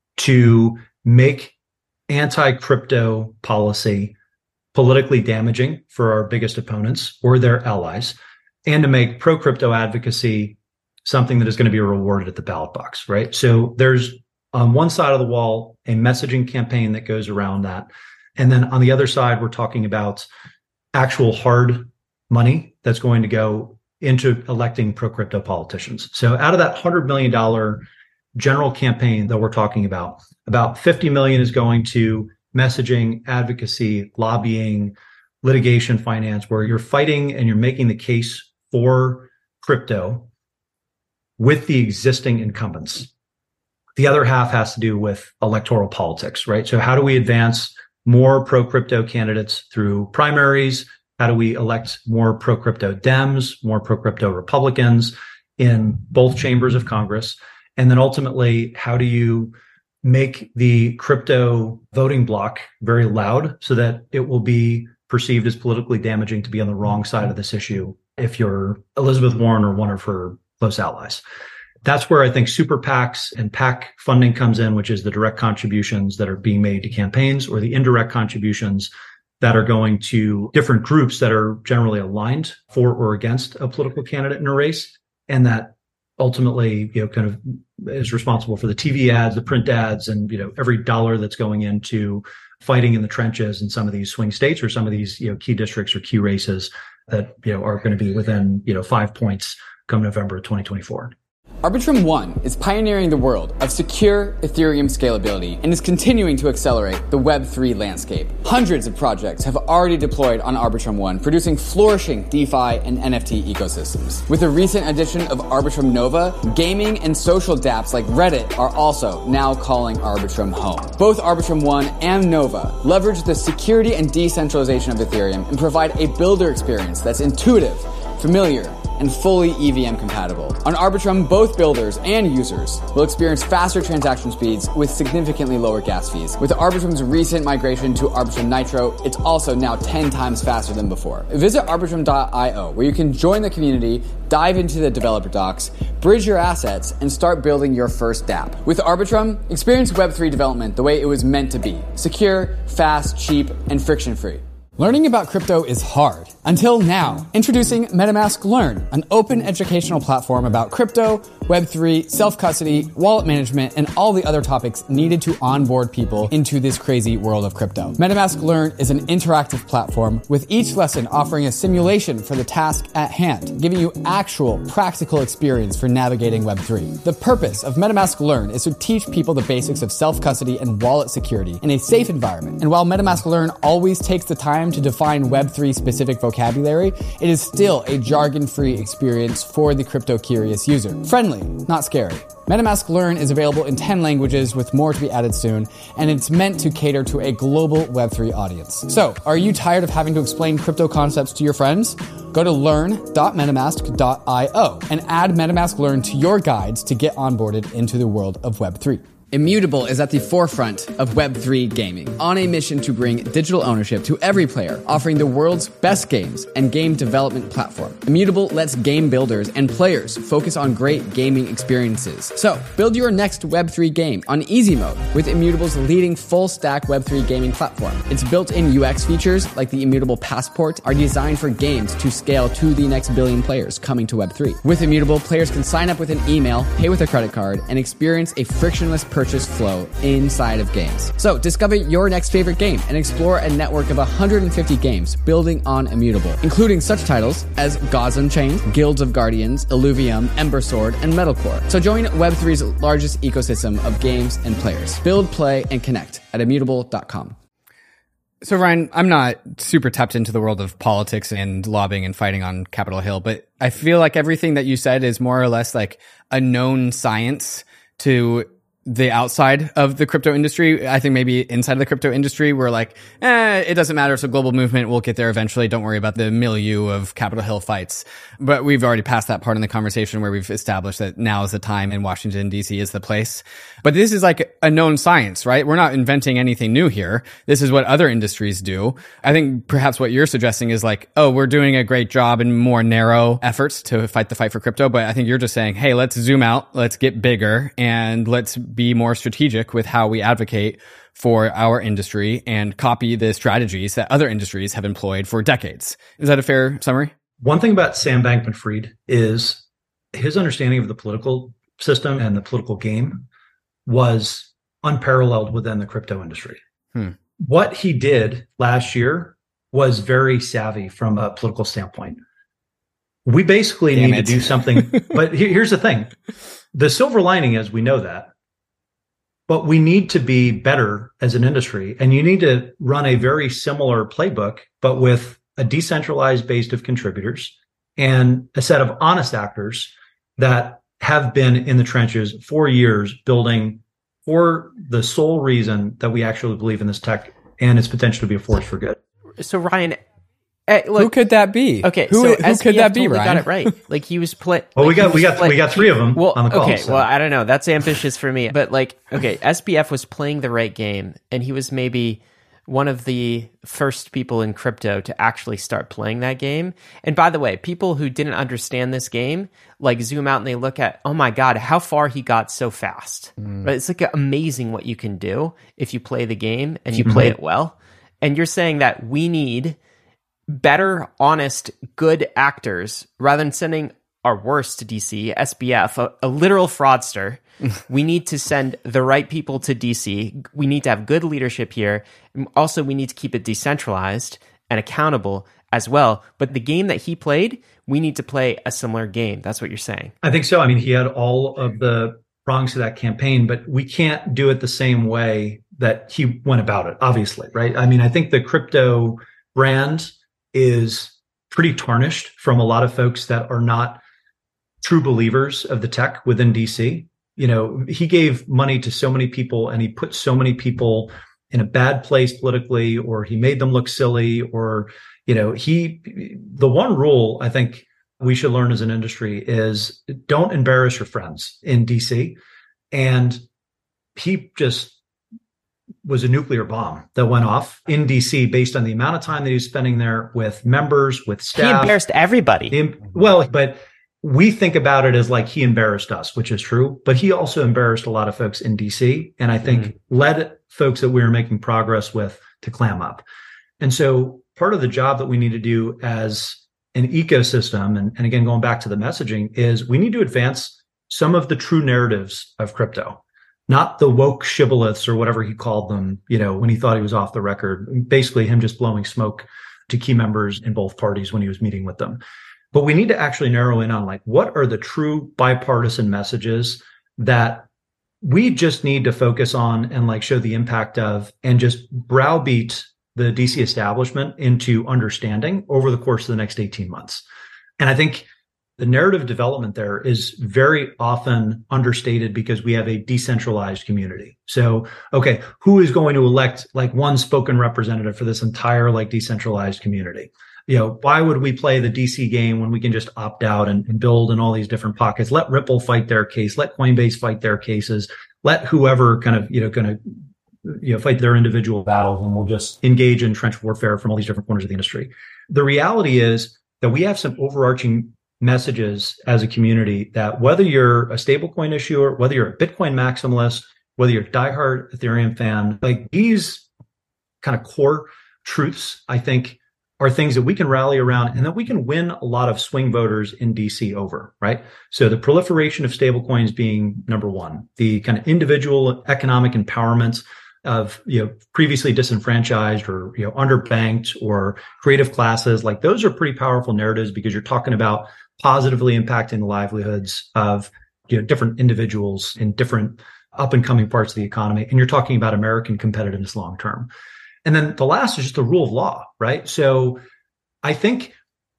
to make anti-crypto policy politically damaging for our biggest opponents or their allies, and to make pro-crypto advocacy something that is going to be rewarded at the ballot box, right? So there's on one side of the wall, a messaging campaign that goes around that. And then on the other side, we're talking about actual hard money that's going to go into electing pro-crypto politicians. So out of that one hundred million dollars general campaign that we're talking about, about fifty million dollars is going to messaging, advocacy, lobbying, litigation finance, where you're fighting and you're making the case for crypto with the existing incumbents. The other half has to do with electoral politics, right? So how do we advance more pro-crypto candidates through primaries? How do we elect more pro-crypto Dems, more pro-crypto Republicans in both chambers of Congress? And then ultimately, how do you make the crypto voting bloc very loud so that it will be perceived as politically damaging to be on the wrong side of this issue if you're Elizabeth Warren or one of her close allies? That's where I think super PACs and PAC funding comes in, which is the direct contributions that are being made to campaigns, or the indirect contributions that are going to different groups that are generally aligned for or against a political candidate in a race. And that ultimately, you know, kind of is responsible for the T V ads, the print ads, and, you know, every dollar that's going into fighting in the trenches in some of these swing states or some of these, you know, key districts or key races that, you know, are going to be within, you know, five points come November of twenty twenty-four. Arbitrum One is pioneering the world of secure Ethereum scalability and is continuing to accelerate the Web three landscape. Hundreds of projects have already deployed on Arbitrum One, producing flourishing DeFi and N F T ecosystems. With the recent addition of Arbitrum Nova, gaming and social dApps like Reddit are also now calling Arbitrum home. Both Arbitrum One and Nova leverage the security and decentralization of Ethereum and provide a builder experience that's intuitive, familiar, and fully E V M compatible. On Arbitrum, both builders and users will experience faster transaction speeds with significantly lower gas fees. With Arbitrum's recent migration to Arbitrum Nitro, it's also now ten times faster than before. Visit arbitrum dot io, where you can join the community, dive into the developer docs, bridge your assets, and start building your first dApp. With Arbitrum, experience Web three development the way it was meant to be: secure, fast, cheap, and friction-free. Learning about crypto is hard. Until now. Introducing MetaMask Learn, an open educational platform about crypto, Web three, self-custody, wallet management, and all the other topics needed to onboard people into this crazy world of crypto. MetaMask Learn is an interactive platform with each lesson offering a simulation for the task at hand, giving you actual, practical experience for navigating Web three. The purpose of MetaMask Learn is to teach people the basics of self-custody and wallet security in a safe environment. And while MetaMask Learn always takes the time to define Web three specific vocabulary, it is still a jargon-free experience for the crypto-curious user. Friendly, not scary. MetaMask Learn is available in ten languages with more to be added soon, and it's meant to cater to a global Web three audience. So, are you tired of having to explain crypto concepts to your friends? Go to learn dot metamask dot io and add MetaMask Learn to your guides to get onboarded into the world of Web three. Immutable is at the forefront of Web three gaming, on a mission to bring digital ownership to every player, offering the world's best games and game development platform. Immutable lets game builders and players focus on great gaming experiences. So, build your next Web three game on easy mode with Immutable's leading full-stack Web three gaming platform. Its built-in U X features, like the Immutable Passport, are designed for games to scale to the next billion players coming to Web three. With Immutable, players can sign up with an email, pay with a credit card, and experience a frictionless purchase flow inside of games. So discover your next favorite game and explore a network of one hundred fifty games building on Immutable, including such titles as Gods Unchained, Guilds of Guardians, Illuvium, Embersword, and Metalcore. So join Web three's largest ecosystem of games and players. Build, play, and connect at immutable dot com. So Ryan, I'm not super tapped into the world of politics and lobbying and fighting on Capitol Hill, but I feel like everything that you said is more or less like a known science to the outside of the crypto industry. I think maybe inside of the crypto industry, we're like, eh, it doesn't matter. It's a global movement. We'll get there eventually. Don't worry about the milieu of Capitol Hill fights. But we've already passed that part in the conversation where we've established that now is the time and Washington, D C is the place. But this is like a known science, right? We're not inventing anything new here. This is what other industries do. I think perhaps what you're suggesting is like, oh, we're doing a great job in more narrow efforts to fight the fight for crypto. But I think you're just saying, hey, let's zoom out. Let's get bigger and let's be more strategic with how we advocate for our industry and copy the strategies that other industries have employed for decades. Is that a fair summary? One thing about Sam Bankman-Fried is his understanding of the political system and the political game was unparalleled within the crypto industry. Hmm. What he did last year was very savvy from a political standpoint. We basically Damn need it. to do something. But here's the thing. The silver lining is we know that. But we need to be better as an industry. And you need to run a very similar playbook, but with a decentralized base of contributors and a set of honest actors that have been in the trenches for years building for the sole reason that we actually believe in this tech and its potential to be a force for good. So Ryan, eh, look, who could that be? Okay, who, so who S B F could that be? totally Ryan got it right. Like he was play. Well, like we got we got play- we got three of them well, on the call. Okay, so. well, I don't know. That's ambitious for me, but like, okay, S B F was playing the right game, and he was maybe one of the first people in crypto to actually start playing that game. And by the way, people who didn't understand this game, like zoom out and they look at, oh my God, how far he got so fast. Mm. Right? It's like amazing what you can do if you play the game and you play it well. And you're saying that we need better, honest, good actors rather than sending our worst to D C, S B F, a, a literal fraudster. We need to send the right people to D C. We need to have good leadership here. Also, we need to keep it decentralized and accountable as well. But the game that he played, we need to play a similar game. That's what you're saying. I think so. I mean, he had all of the prongs to that campaign, but we can't do it the same way that he went about it, obviously, right? I mean, I think the crypto brand is pretty tarnished from a lot of folks that are not true believers of the tech within D C. You know, he gave money to so many people and he put so many people in a bad place politically, or he made them look silly, or, you know, he, the one rule I think we should learn as an industry is don't embarrass your friends in D C. And he just was a nuclear bomb that went off in D C based on the amount of time that he was spending there with members, with staff. He embarrassed everybody. The, well, but we think about it as like he embarrassed us, which is true, but he also embarrassed a lot of folks in D C. And I think mm-hmm. led folks that we were making progress with to clam up. And so part of the job that we need to do as an ecosystem, and, and again, going back to the messaging, is we need to advance some of the true narratives of crypto, not the woke shibboleths or whatever he called them, you know, when he thought he was off the record, basically him just blowing smoke to key members in both parties when he was meeting with them. But we need to actually narrow in on like, what are the true bipartisan messages that we just need to focus on and like show the impact of, and just browbeat the D C establishment into understanding over the course of the next eighteen months. And I think the narrative development there is very often understated because we have a decentralized community. So, okay, who is going to elect like one spoken representative for this entire like decentralized community? You know, why would we play the D C game when we can just opt out and, and build in all these different pockets? Let Ripple fight their case. Let Coinbase fight their cases. Let whoever kind of, you know, kind of, you know, fight their individual battles, and we'll just engage in trench warfare from all these different corners of the industry. The reality is that we have some overarching messages as a community that whether you're a stablecoin issuer, whether you're a Bitcoin maximalist, whether you're a diehard Ethereum fan, like these kind of core truths, I think, are things that we can rally around and that we can win a lot of swing voters in D C over, right? So the proliferation of stablecoins being number one, the kind of individual economic empowerment of, you know, previously disenfranchised or, you know, underbanked or creative classes, like those are pretty powerful narratives because you're talking about positively impacting the livelihoods of, you know, different individuals in different up and coming parts of the economy. And you're talking about American competitiveness long term. And then the last is just the rule of law, right? So I think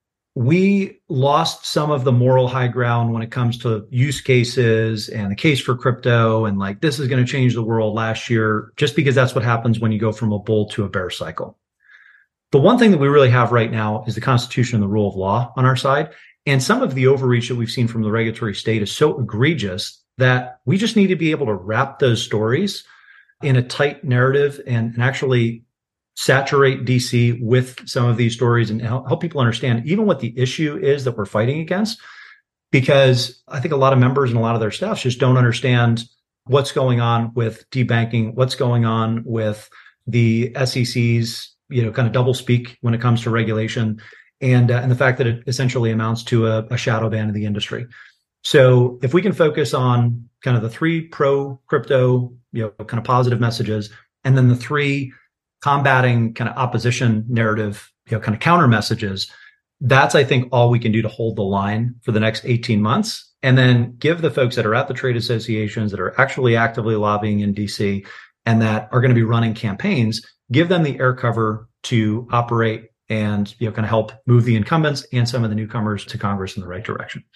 we lost some of the moral high ground when it comes to use cases and the case for crypto and like this is going to change the world last year, just because that's what happens when you go from a bull to a bear cycle. The one thing that we really have right now is the Constitution and the rule of law on our side. And some of the overreach that we've seen from the regulatory state is so egregious that we just need to be able to wrap those stories in a tight narrative and, and actually saturate D C with some of these stories and help, help people understand even what the issue is that we're fighting against. Because I think a lot of members and a lot of their staffs just don't understand what's going on with debanking, what's going on with the S E C's, you know, kind of double speak when it comes to regulation, and uh, and the fact that it essentially amounts to a, a shadow ban of the industry. So if we can focus on kind of the three pro crypto, you know, kind of positive messages, and then the three combating kind of opposition narrative, you know, kind of counter messages, that's, I think, all we can do to hold the line for the next eighteen months. And then give the folks that are at the trade associations that are actually actively lobbying in D C and that are going to be running campaigns, give them the air cover to operate and, you know, kind of help move the incumbents and some of the newcomers to Congress in the right direction.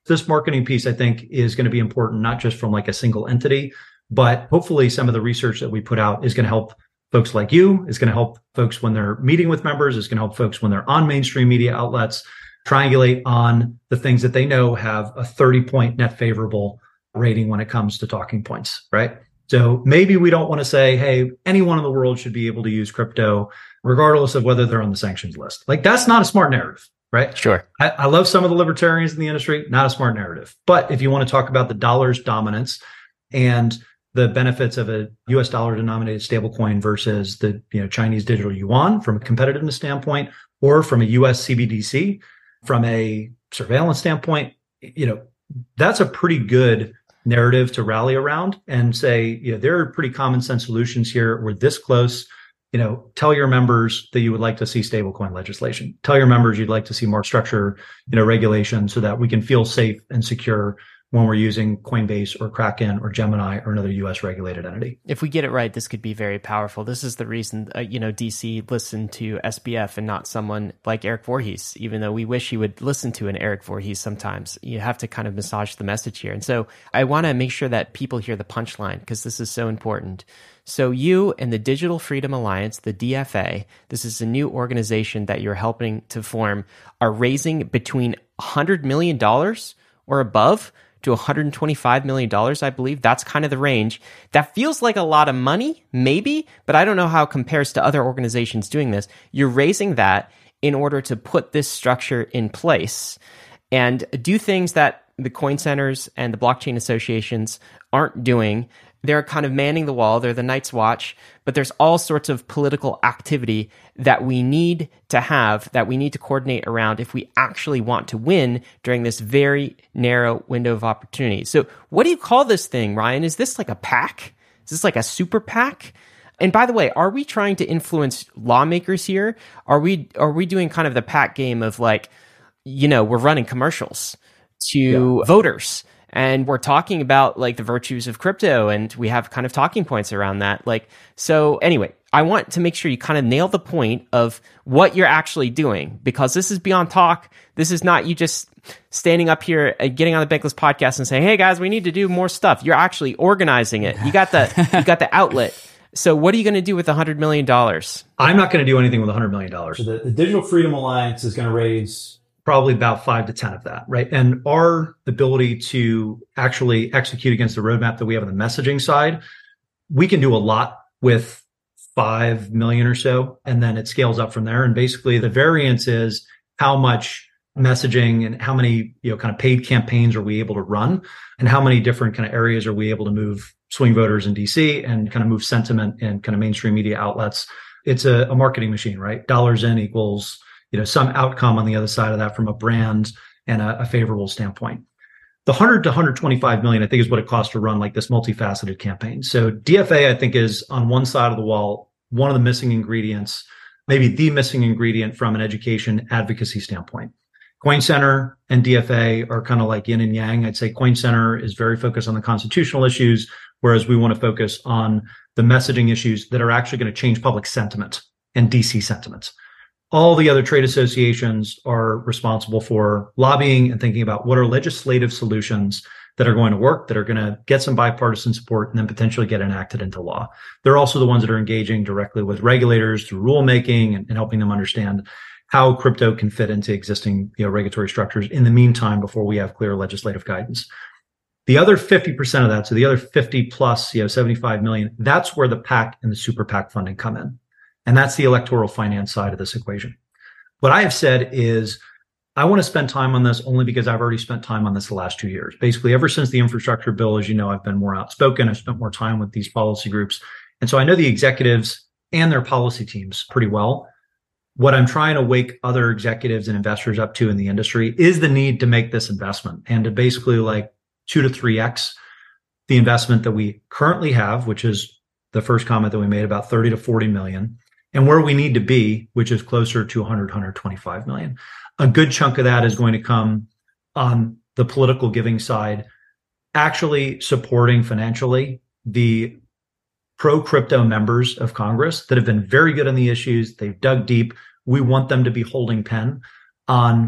this marketing piece, I think, is going to be important, not just from like a single entity, but hopefully some of the research that we put out is going to help folks like you, is going to help folks when they're meeting with members, is going to help folks when they're on mainstream media outlets, triangulate on the things that they know have a thirty point net favorable rating when it comes to talking points, right? So maybe we don't want to say, hey, anyone in the world should be able to use crypto, regardless of whether they're on the sanctions list. Like, that's not a smart narrative, right? Sure. I, I love some of the libertarians in the industry, not a smart narrative. But if you want to talk about the dollar's dominance and the benefits of a U S dollar denominated stablecoin versus the you know Chinese digital yuan from a competitiveness standpoint, or from a U S C B D C, from a surveillance standpoint, you know, that's a pretty good narrative to rally around and say, you know, there are pretty common sense solutions here. We're this close. You know, tell your members that you would like to see stablecoin legislation. Tell your members you'd like to see more structure, you know, regulation so that we can feel safe and secure when we're using Coinbase or Kraken or Gemini or another U S regulated entity. If we get it right, this could be very powerful. This is the reason, uh, you know, D C listened to S B F and not someone like Eric Voorhees, even though we wish he would listen to an Eric Voorhees sometimes. You have to kind of massage the message here. And so I want to make sure that people hear the punchline because this is so important. So you and the Digital Freedom Alliance, the D F A, this is a new organization that you're helping to form, are raising between one hundred million dollars or above to one hundred twenty-five million dollars, I believe. That's kind of the range. That feels like a lot of money, maybe, but I don't know how it compares to other organizations doing this. You're raising that in order to put this structure in place and do things that the coin centers and the blockchain associations aren't doing. They're kind of manning the wall. They're the Night's Watch, but there's all sorts of political activity that we need to have, that we need to coordinate around if we actually want to win during this very narrow window of opportunity. So what do you call this thing, Ryan? Is this like a PAC? Is this like a super PAC? And by the way, are we trying to influence lawmakers here? Are we, are we doing kind of the PAC game of like, you know, we're running commercials to yeah. voters? And we're talking about like the virtues of crypto, and we have kind of talking points around that. Like, so anyway, I want to make sure you kind of nail the point of what you're actually doing, because this is beyond talk. This is not you just standing up here and getting on the Bankless podcast and saying, hey guys, we need to do more stuff. You're actually organizing it. You got the, you got the outlet. So what are you going to do with one hundred million dollars? I'm not going to do anything with one hundred million dollars. So the, the Digital Freedom Alliance is going to raise probably about five to ten of that, right? And our ability to actually execute against the roadmap that we have on the messaging side, we can do a lot with five million or so, and then it scales up from there. And basically the variance is how much messaging and how many, you know, kind of paid campaigns are we able to run, and how many different kind of areas are we able to move swing voters in D C and kind of move sentiment in kind of mainstream media outlets. It's a, a marketing machine, right? Dollars in equals, you know, some outcome on the other side of that from a brand and a, a favorable standpoint. The one hundred to one hundred twenty-five million, I think, is what it costs to run like this multifaceted campaign. So D F A, I think, is on one side of the wall, one of the missing ingredients, maybe the missing ingredient from an education advocacy standpoint. Coin Center and D F A are kind of like yin and yang. I'd say Coin Center is very focused on the constitutional issues, whereas we want to focus on the messaging issues that are actually going to change public sentiment and D C sentiment. All the other trade associations are responsible for lobbying and thinking about what are legislative solutions that are going to work, that are going to get some bipartisan support and then potentially get enacted into law. They're also the ones that are engaging directly with regulators through rulemaking and, and helping them understand how crypto can fit into existing, you know, regulatory structures in the meantime before we have clear legislative guidance. The other fifty percent of that, so the other fifty plus, you know, seventy-five million, that's where the PAC and the super PAC funding come in. And that's the electoral finance side of this equation. What I have said is I want to spend time on this only because I've already spent time on this the last two years. Basically, ever since the infrastructure bill, as you know, I've been more outspoken. I've spent more time with these policy groups. And so I know the executives and their policy teams pretty well. What I'm trying to wake other executives and investors up to in the industry is the need to make this investment and to basically like two to three X the investment that we currently have, which is the first comment that we made, about thirty to forty million. And where we need to be, which is closer to one hundred, one hundred twenty-five million. A good chunk of that is going to come on the political giving side, actually supporting financially the pro-crypto members of Congress that have been very good on the issues. They've dug deep. We want them to be holding pen on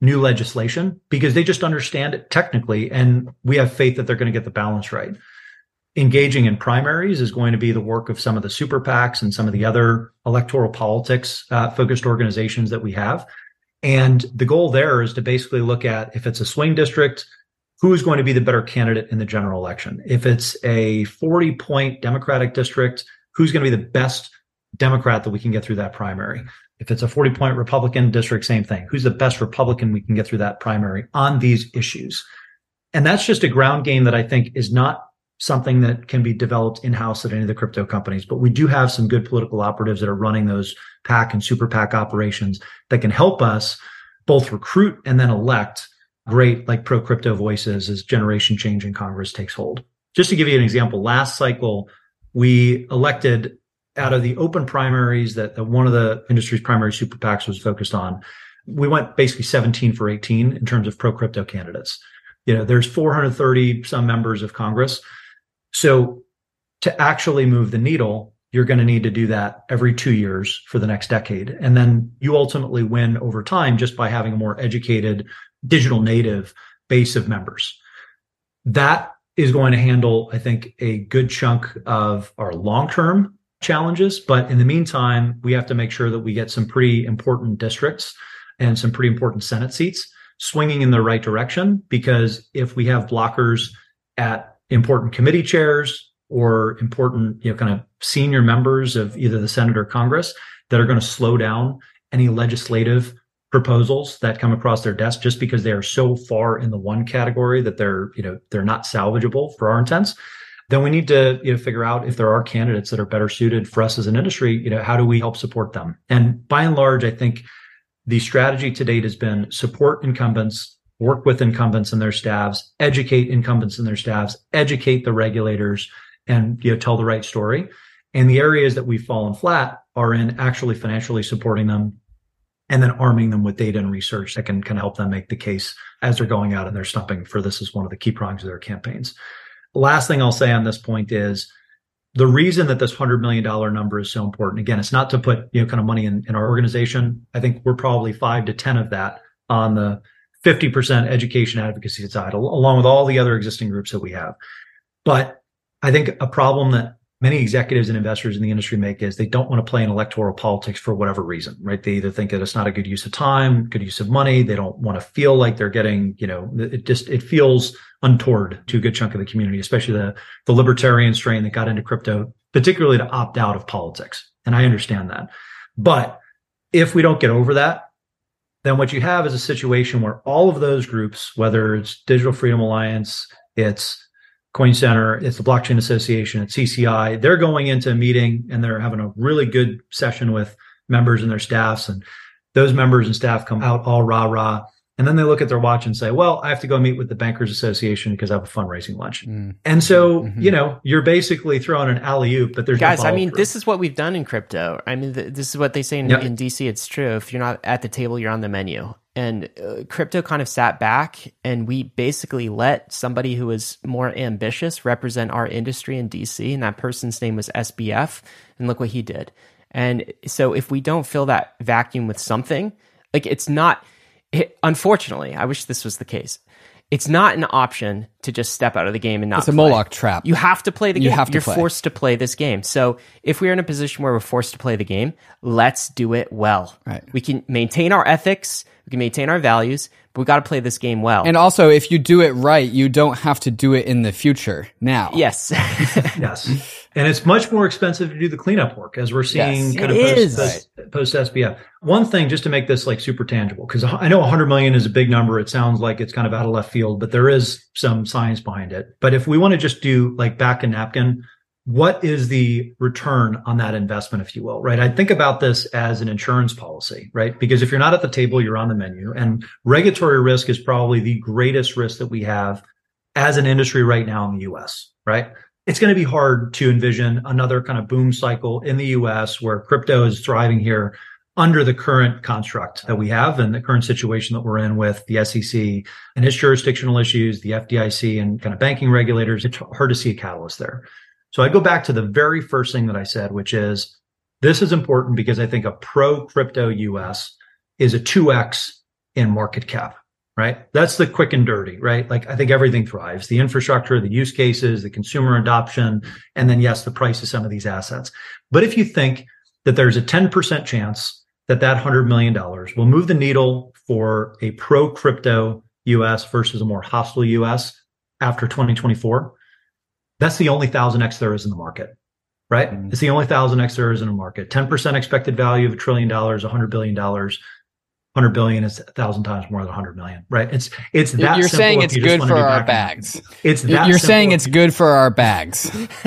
new legislation because they just understand it technically. And we have faith that they're going to get the balance right. Engaging in primaries is going to be the work of some of the super PACs and some of the other electoral politics uh, focused organizations that we have. And the goal there is to basically look at, if it's a swing district, who is going to be the better candidate in the general election? If it's a forty point Democratic district, who's going to be the best Democrat that we can get through that primary? If it's a forty point Republican district, same thing. Who's the best Republican we can get through that primary on these issues? And that's just a ground game that I think is not something that can be developed in-house at any of the crypto companies. But we do have some good political operatives that are running those PAC and super PAC operations that can help us both recruit and then elect great, like pro-crypto voices as generation change in Congress takes hold. Just to give you an example, last cycle, we elected out of the open primaries that, that one of the industry's primary super PACs was focused on. We went basically seventeen for eighteen in terms of pro-crypto candidates. You know, there's four hundred thirty some members of Congress. So to actually move the needle, you're going to need to do that every two years for the next decade. And then you ultimately win over time just by having a more educated digital native base of members. That is going to handle, I think, a good chunk of our long-term challenges. But in the meantime, we have to make sure that we get some pretty important districts and some pretty important Senate seats swinging in the right direction. Because if we have blockers at important committee chairs or important, you know, kind of senior members of either the Senate or Congress that are going to slow down any legislative proposals that come across their desk just because they are so far in the one category that they're, you know, they're not salvageable for our intents, then we need to, you know, figure out if there are candidates that are better suited for us as an industry, you know, how do we help support them? And by and large, I think the strategy to date has been support incumbents, work with incumbents and their staffs, educate incumbents and their staffs, educate the regulators, and, you know, tell the right story. And the areas that we've fallen flat are in actually financially supporting them and then arming them with data and research that can, can help them make the case as they're going out and they're stumping for this as one of the key prongs of their campaigns. Last thing I'll say on this point is the reason that this one hundred million dollars number is so important. Again, it's not to put, you know, kind of money in, in our organization. I think we're probably five to ten of that on the fifty percent education advocacy side, along with all the other existing groups that we have. But I think a problem that many executives and investors in the industry make is they don't want to play in electoral politics for whatever reason, right? They either think that it's not a good use of time, good use of money. They don't want to feel like they're getting, you know, it just, it feels untoward to a good chunk of the community, especially the, the libertarian strain that got into crypto, particularly to opt out of politics. And I understand that. But if we don't get over that, then what you have is a situation where all of those groups, whether it's Digital Freedom Alliance, it's Coin Center, it's the Blockchain Association, it's C C I, they're going into a meeting and they're having a really good session with members and their staffs. And those members and staff come out all rah-rah. And then they look at their watch and say, well, I have to go meet with the Bankers Association because I have a fundraising lunch. Mm. And so, mm-hmm. you know, you're basically throwing an alley-oop, but there's Guys, no I mean, through. This is what we've done in crypto. I mean, th- this is what they say in, yep. in D C. It's true. If you're not at the table, you're on the menu. And uh, crypto kind of sat back and we basically let somebody who was more ambitious represent our industry in D C. And that person's name was S B F. And look what he did. And so if we don't fill that vacuum with something, like it's not... It, unfortunately, I wish this was the case. It's not an option to just step out of the game and not It's a play. Moloch trap. You have to play the game. You have to You're play. forced to play this game. So if we're in a position where we're forced to play the game, let's do it well. Right. We can maintain our ethics, we can maintain our values, but we got to play this game well. And also, if you do it right, you don't have to do it in the future now. Yes. Yes. And it's much more expensive to do the cleanup work, as we're seeing Yes, kind it of post, is. post, post S B F. One thing, just to make this like super tangible, because I know one hundred million is a big number. It sounds like it's kind of out of left field, but there is some science behind it. But if we want to just do like back a napkin, what is the return on that investment, if you will, right? I think about this as an insurance policy, right? Because if you're not at the table, you're on the menu. And regulatory risk is probably the greatest risk that we have as an industry right now in the U S, right? It's going to be hard to envision another kind of boom cycle in the U S where crypto is thriving here under the current construct that we have and the current situation that we're in with the S E C and its jurisdictional issues, the F D I C and kind of banking regulators. It's hard to see a catalyst there. So I go back to the very first thing that I said, which is this is important because I think a pro crypto U S is a two X in market cap, right? That's the quick and dirty, right? Like I think everything thrives, the infrastructure, the use cases, the consumer adoption, and then yes, the price of some of these assets. But if you think that there's a ten percent chance that that one hundred million dollars will move the needle for a pro-crypto U S versus a more hostile U S after twenty twenty-four, that's the only one thousand X there is in the market, right? Mm-hmm. It's the only one thousand X there is in a market. ten percent expected value of a trillion dollars, one hundred billion dollars. one hundred billion is a thousand times more than one hundred million, right? It's it's that You're simple. saying it's you good for our bags. It's that You're simple. saying it's good for our bags.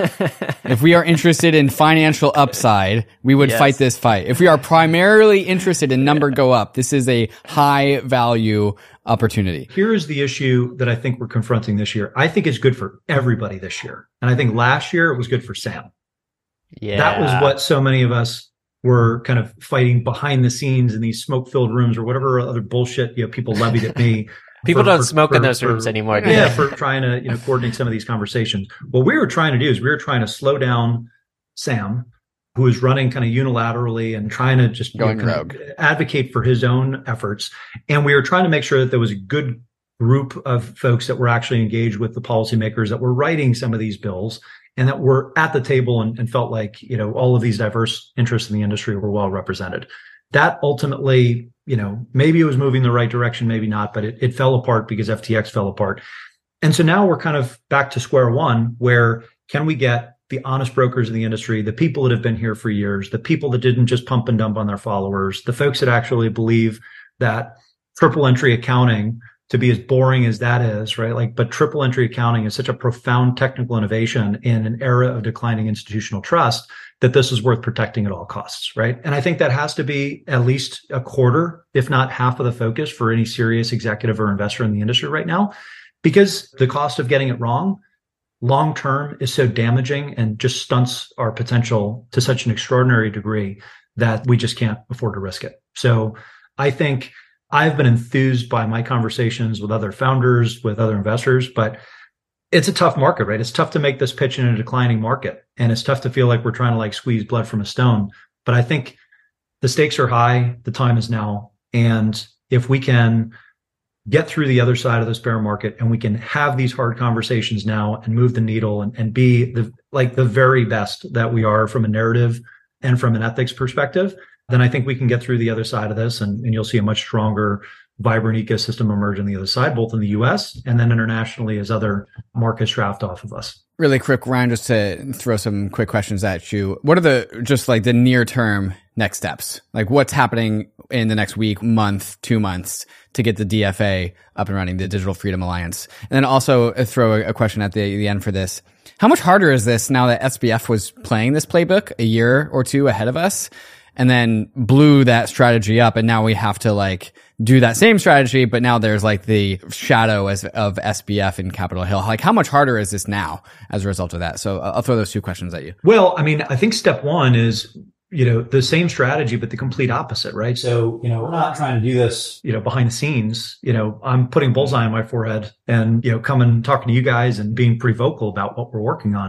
If we are interested in financial upside, we would yes. fight this fight. If we are primarily interested in number go up, this is a high value opportunity. Here is the issue that I think we're confronting this year. I think it's good for everybody this year. And I think last year it was good for Sam. Yeah. That was what so many of us were kind of fighting behind the scenes in these smoke-filled rooms or whatever other bullshit, you know, people levied at me. People for, don't for, smoke for, in those for, rooms anymore. Yeah, yeah, for trying to, you know, coordinate some of these conversations. What we were trying to do is we were trying to slow down Sam, who was running kind of unilaterally and trying to just Going you know, rogue. advocate for his own efforts. And we were trying to make sure that there was a good group of folks that were actually engaged with the policymakers that were writing some of these bills and that were at the table and, and felt like, you know, all of these diverse interests in the industry were well represented. That ultimately, you know, maybe it was moving the right direction, maybe not, but it, it fell apart because F T X fell apart. And so now we're kind of back to square one, where can we get the honest brokers in the industry, the people that have been here for years, the people that didn't just pump and dump on their followers, the folks that actually believe that triple entry accounting, to be as boring as that is, right? Like, but triple entry accounting is such a profound technical innovation in an era of declining institutional trust that this is worth protecting at all costs, right? And I think that has to be at least a quarter, if not half of the focus for any serious executive or investor in the industry right now, because the cost of getting it wrong long-term is so damaging and just stunts our potential to such an extraordinary degree that we just can't afford to risk it. So I think I've been enthused by my conversations with other founders, with other investors, but it's a tough market, right? It's tough to make this pitch in a declining market. And it's tough to feel like we're trying to like squeeze blood from a stone. But I think the stakes are high. The time is now. And if we can get through the other side of this bear market and we can have these hard conversations now and move the needle and, and be the like the very best that we are from a narrative and from an ethics perspective, then I think we can get through the other side of this and, and you'll see a much stronger, vibrant ecosystem emerge on the other side, both in the U S and then internationally as other markets draft off of us. Really quick, Ryan, just to throw some quick questions at you. What are the, just like the near term next steps? Like what's happening in the next week, month, two months to get the D F A up and running, the Digital Freedom Alliance? And then also throw a question at the, the end for this. How much harder is this now that S B F was playing this playbook a year or two ahead of us and then blew that strategy up? And now we have to like do that same strategy, but now there's like the shadow as, of S B F in Capitol Hill. Like how much harder is this now as a result of that? So I'll throw those two questions at you. Well, I mean, I think step one is, you know, the same strategy, but the complete opposite, right? So, you know, we're not trying to do this, you know, behind the scenes. You know, I'm putting bullseye on my forehead and, you know, coming talking to you guys and being pretty vocal about what we're working on.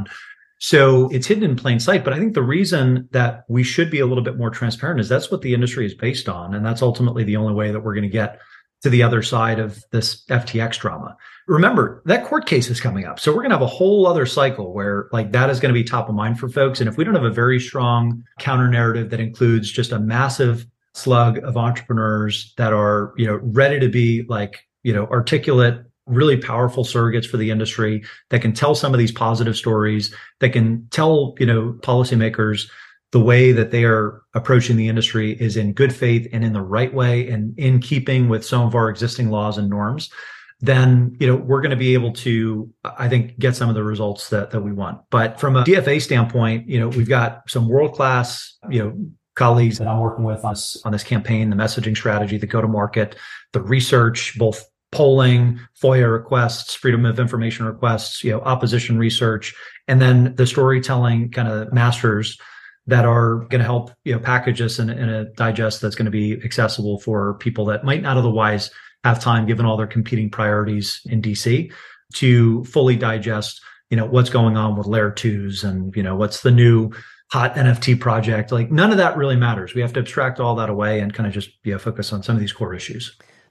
So it's hidden in plain sight. But I think the reason that we should be a little bit more transparent is that's what the industry is based on. And that's ultimately the only way that we're going to get to the other side of this F T X drama. Remember, that court case is coming up. So we're going to have a whole other cycle where like that is going to be top of mind for folks. And if we don't have a very strong counter narrative that includes just a massive slug of entrepreneurs that are, you know, ready to be like, you know, articulate, really powerful surrogates for the industry that can tell some of these positive stories, that can tell, you know, policymakers the way that they are approaching the industry is in good faith and in the right way and in keeping with some of our existing laws and norms, then, you know, we're going to be able to, I think, get some of the results that, that we want. But from a D F A standpoint, you know, we've got some world-class, you know, colleagues that I'm working with on this, on this campaign, the messaging strategy, the go-to-market, the research, both polling, FOIA requests, freedom of information requests, you know, opposition research, and then the storytelling kind of masters that are going to help, you know, package this in, in a digest that's going to be accessible for people that might not otherwise have time, given all their competing priorities in D C, to fully digest, you know, what's going on with layer twos and, you know, what's the new hot N F T project. Like none of that really matters. We have to abstract all that away and kind of just, you know, focus on some of these core issues.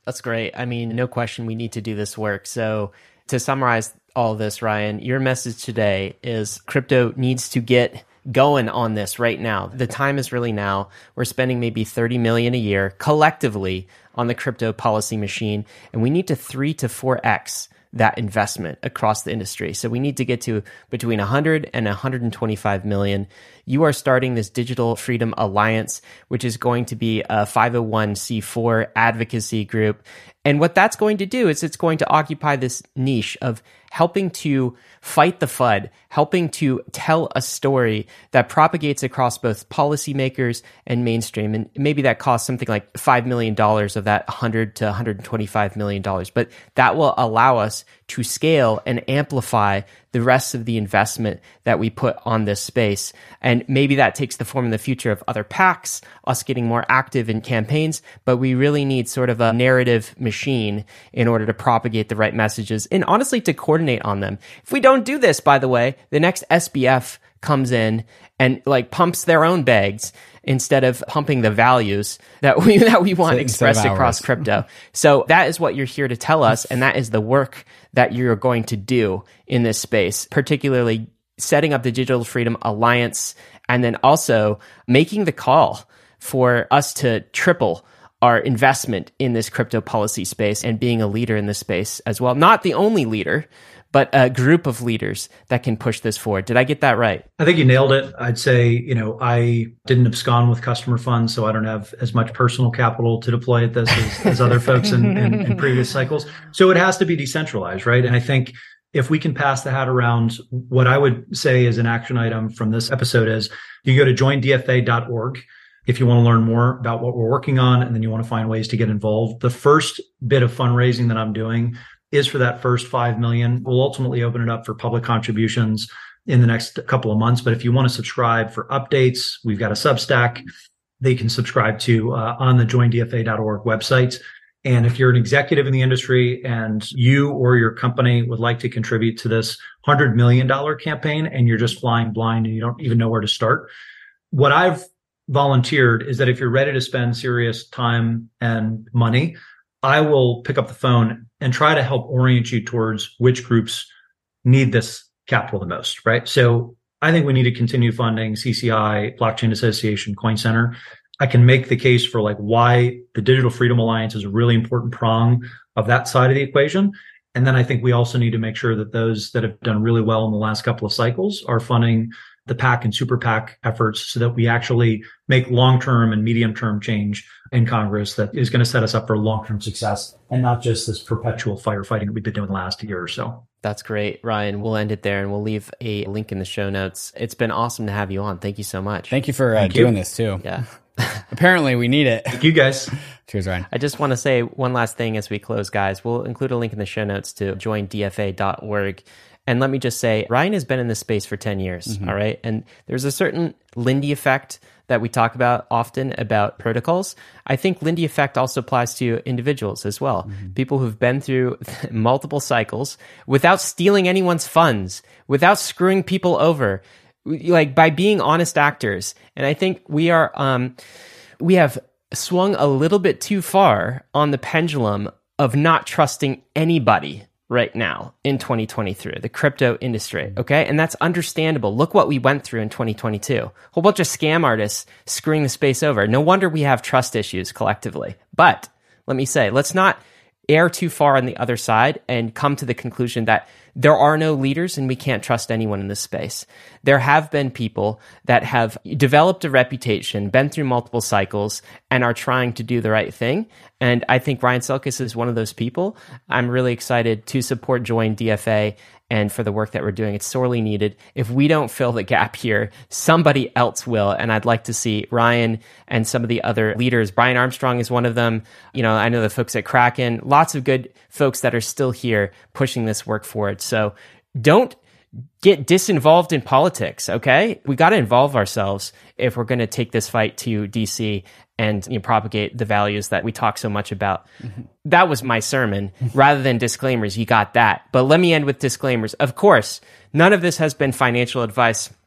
That's great. I mean, no question we need to do this work. So to summarize all this, Ryan, your message today is crypto needs to get going on this right now. The time is really now. We're spending maybe thirty million a year collectively on the crypto policy machine, and we need to three to four X that investment across the industry. So we need to get to between one hundred and one hundred twenty-five million. You are starting this Digital Freedom Alliance, which is going to be a five oh one c four advocacy group. And what that's going to do is it's going to occupy this niche of helping to fight the F U D, helping to tell a story that propagates across both policymakers and mainstream. And maybe that costs something like five million dollars of that one hundred to one hundred twenty-five million dollars. But that will allow us to scale and amplify the rest of the investment that we put on this space. And maybe that takes the form in the future of other PACs, us getting more active in campaigns, but we really need sort of a narrative machine in order to propagate the right messages and honestly to coordinate on them. If we don't do this, by the way, the next S B F comes in and like pumps their own bags instead of pumping the values that we that we want expressed across crypto. So that is what you're here to tell us, and that is the work that you're going to do in this space, particularly setting up the Digital Freedom Alliance and then also making the call for us to triple our investment in this crypto policy space and being a leader in this space as well. Not the only leader, but a group of leaders that can push this forward. Did I get that right? I think you nailed it. I'd say, you know, I didn't abscond with customer funds, so I don't have as much personal capital to deploy at this as, as other folks in, in, in previous cycles. So it has to be decentralized, right? And I think if we can pass the hat around, what I would say is an action item from this episode is you go to join D F A dot org if you want to learn more about what we're working on, and then you want to find ways to get involved. The first bit of fundraising that I'm doing is for that first five million. We'll ultimately open it up for public contributions in the next couple of months. But if you want to subscribe for updates, we've got a Substack that you can subscribe to uh, on the join D F A dot org website. And if you're an executive in the industry and you or your company would like to contribute to this one hundred million dollars campaign and you're just flying blind and you don't even know where to start, what I've volunteered is that if you're ready to spend serious time and money, I will pick up the phone and try to help orient you towards which groups need this capital the most, right? So I think we need to continue funding C C I, Blockchain Association, Coin Center. I can make the case for like why the Digital Freedom Alliance is a really important prong of that side of the equation. And then I think we also need to make sure that those that have done really well in the last couple of cycles are funding the PAC and Super PAC efforts so that we actually make long-term and medium-term change in Congress that is going to set us up for long-term success and not just this perpetual firefighting that we've been doing the last year or so. That's great, Ryan. We'll end it there and we'll leave a link in the show notes. It's been awesome to have you on. Thank you so much. Thank you for uh, doing this too. Yeah. Apparently we need it. Thank you guys. Cheers, Ryan. I just want to say one last thing as we close, guys. We'll include a link in the show notes to join D F A dot org. And let me just say, Ryan has been in this space for ten years, mm-hmm. all right? And there's a certain Lindy effect that we talk about often about protocols. I think Lindy effect also applies to individuals as well. Mm-hmm. People who've been through multiple cycles without stealing anyone's funds, without screwing people over, like by being honest actors. And I think we are, um, we have swung a little bit too far on the pendulum of not trusting anybody right now in twenty twenty-three, the crypto industry, okay? And that's understandable. Look what we went through in twenty twenty-two. A whole bunch of scam artists screwing the space over. No wonder we have trust issues collectively. But let me say, let's not err too far on the other side and come to the conclusion that there are no leaders and we can't trust anyone in this space. There have been people that have developed a reputation, been through multiple cycles, and are trying to do the right thing. And I think Ryan Selkis is one of those people. I'm really excited to support Join D F A and for the work that we're doing. It's sorely needed. If we don't fill the gap here, somebody else will. And I'd like to see Ryan and some of the other leaders. Brian Armstrong is one of them. You know, I know the folks at Kraken, lots of good folks that are still here pushing this work forward. So don't get disinvolved in politics, okay? We got to involve ourselves if we're going to take this fight to D C and, you know, propagate the values that we talk so much about. Mm-hmm. That was my sermon. Rather than disclaimers, you got that. But let me end with disclaimers. Of course, none of this has been financial advice.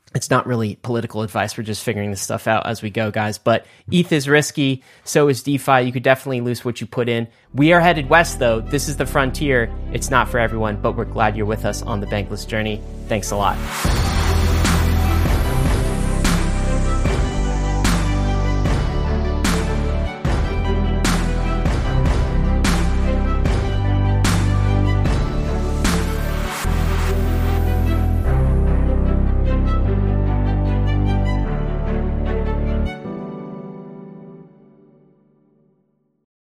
It's not really political advice. We're just figuring this stuff out as we go, guys. But E T H is risky. So is DeFi. You could definitely lose what you put in. We are headed west, though. This is the frontier. It's not for everyone, but we're glad you're with us on the Bankless journey. Thanks a lot.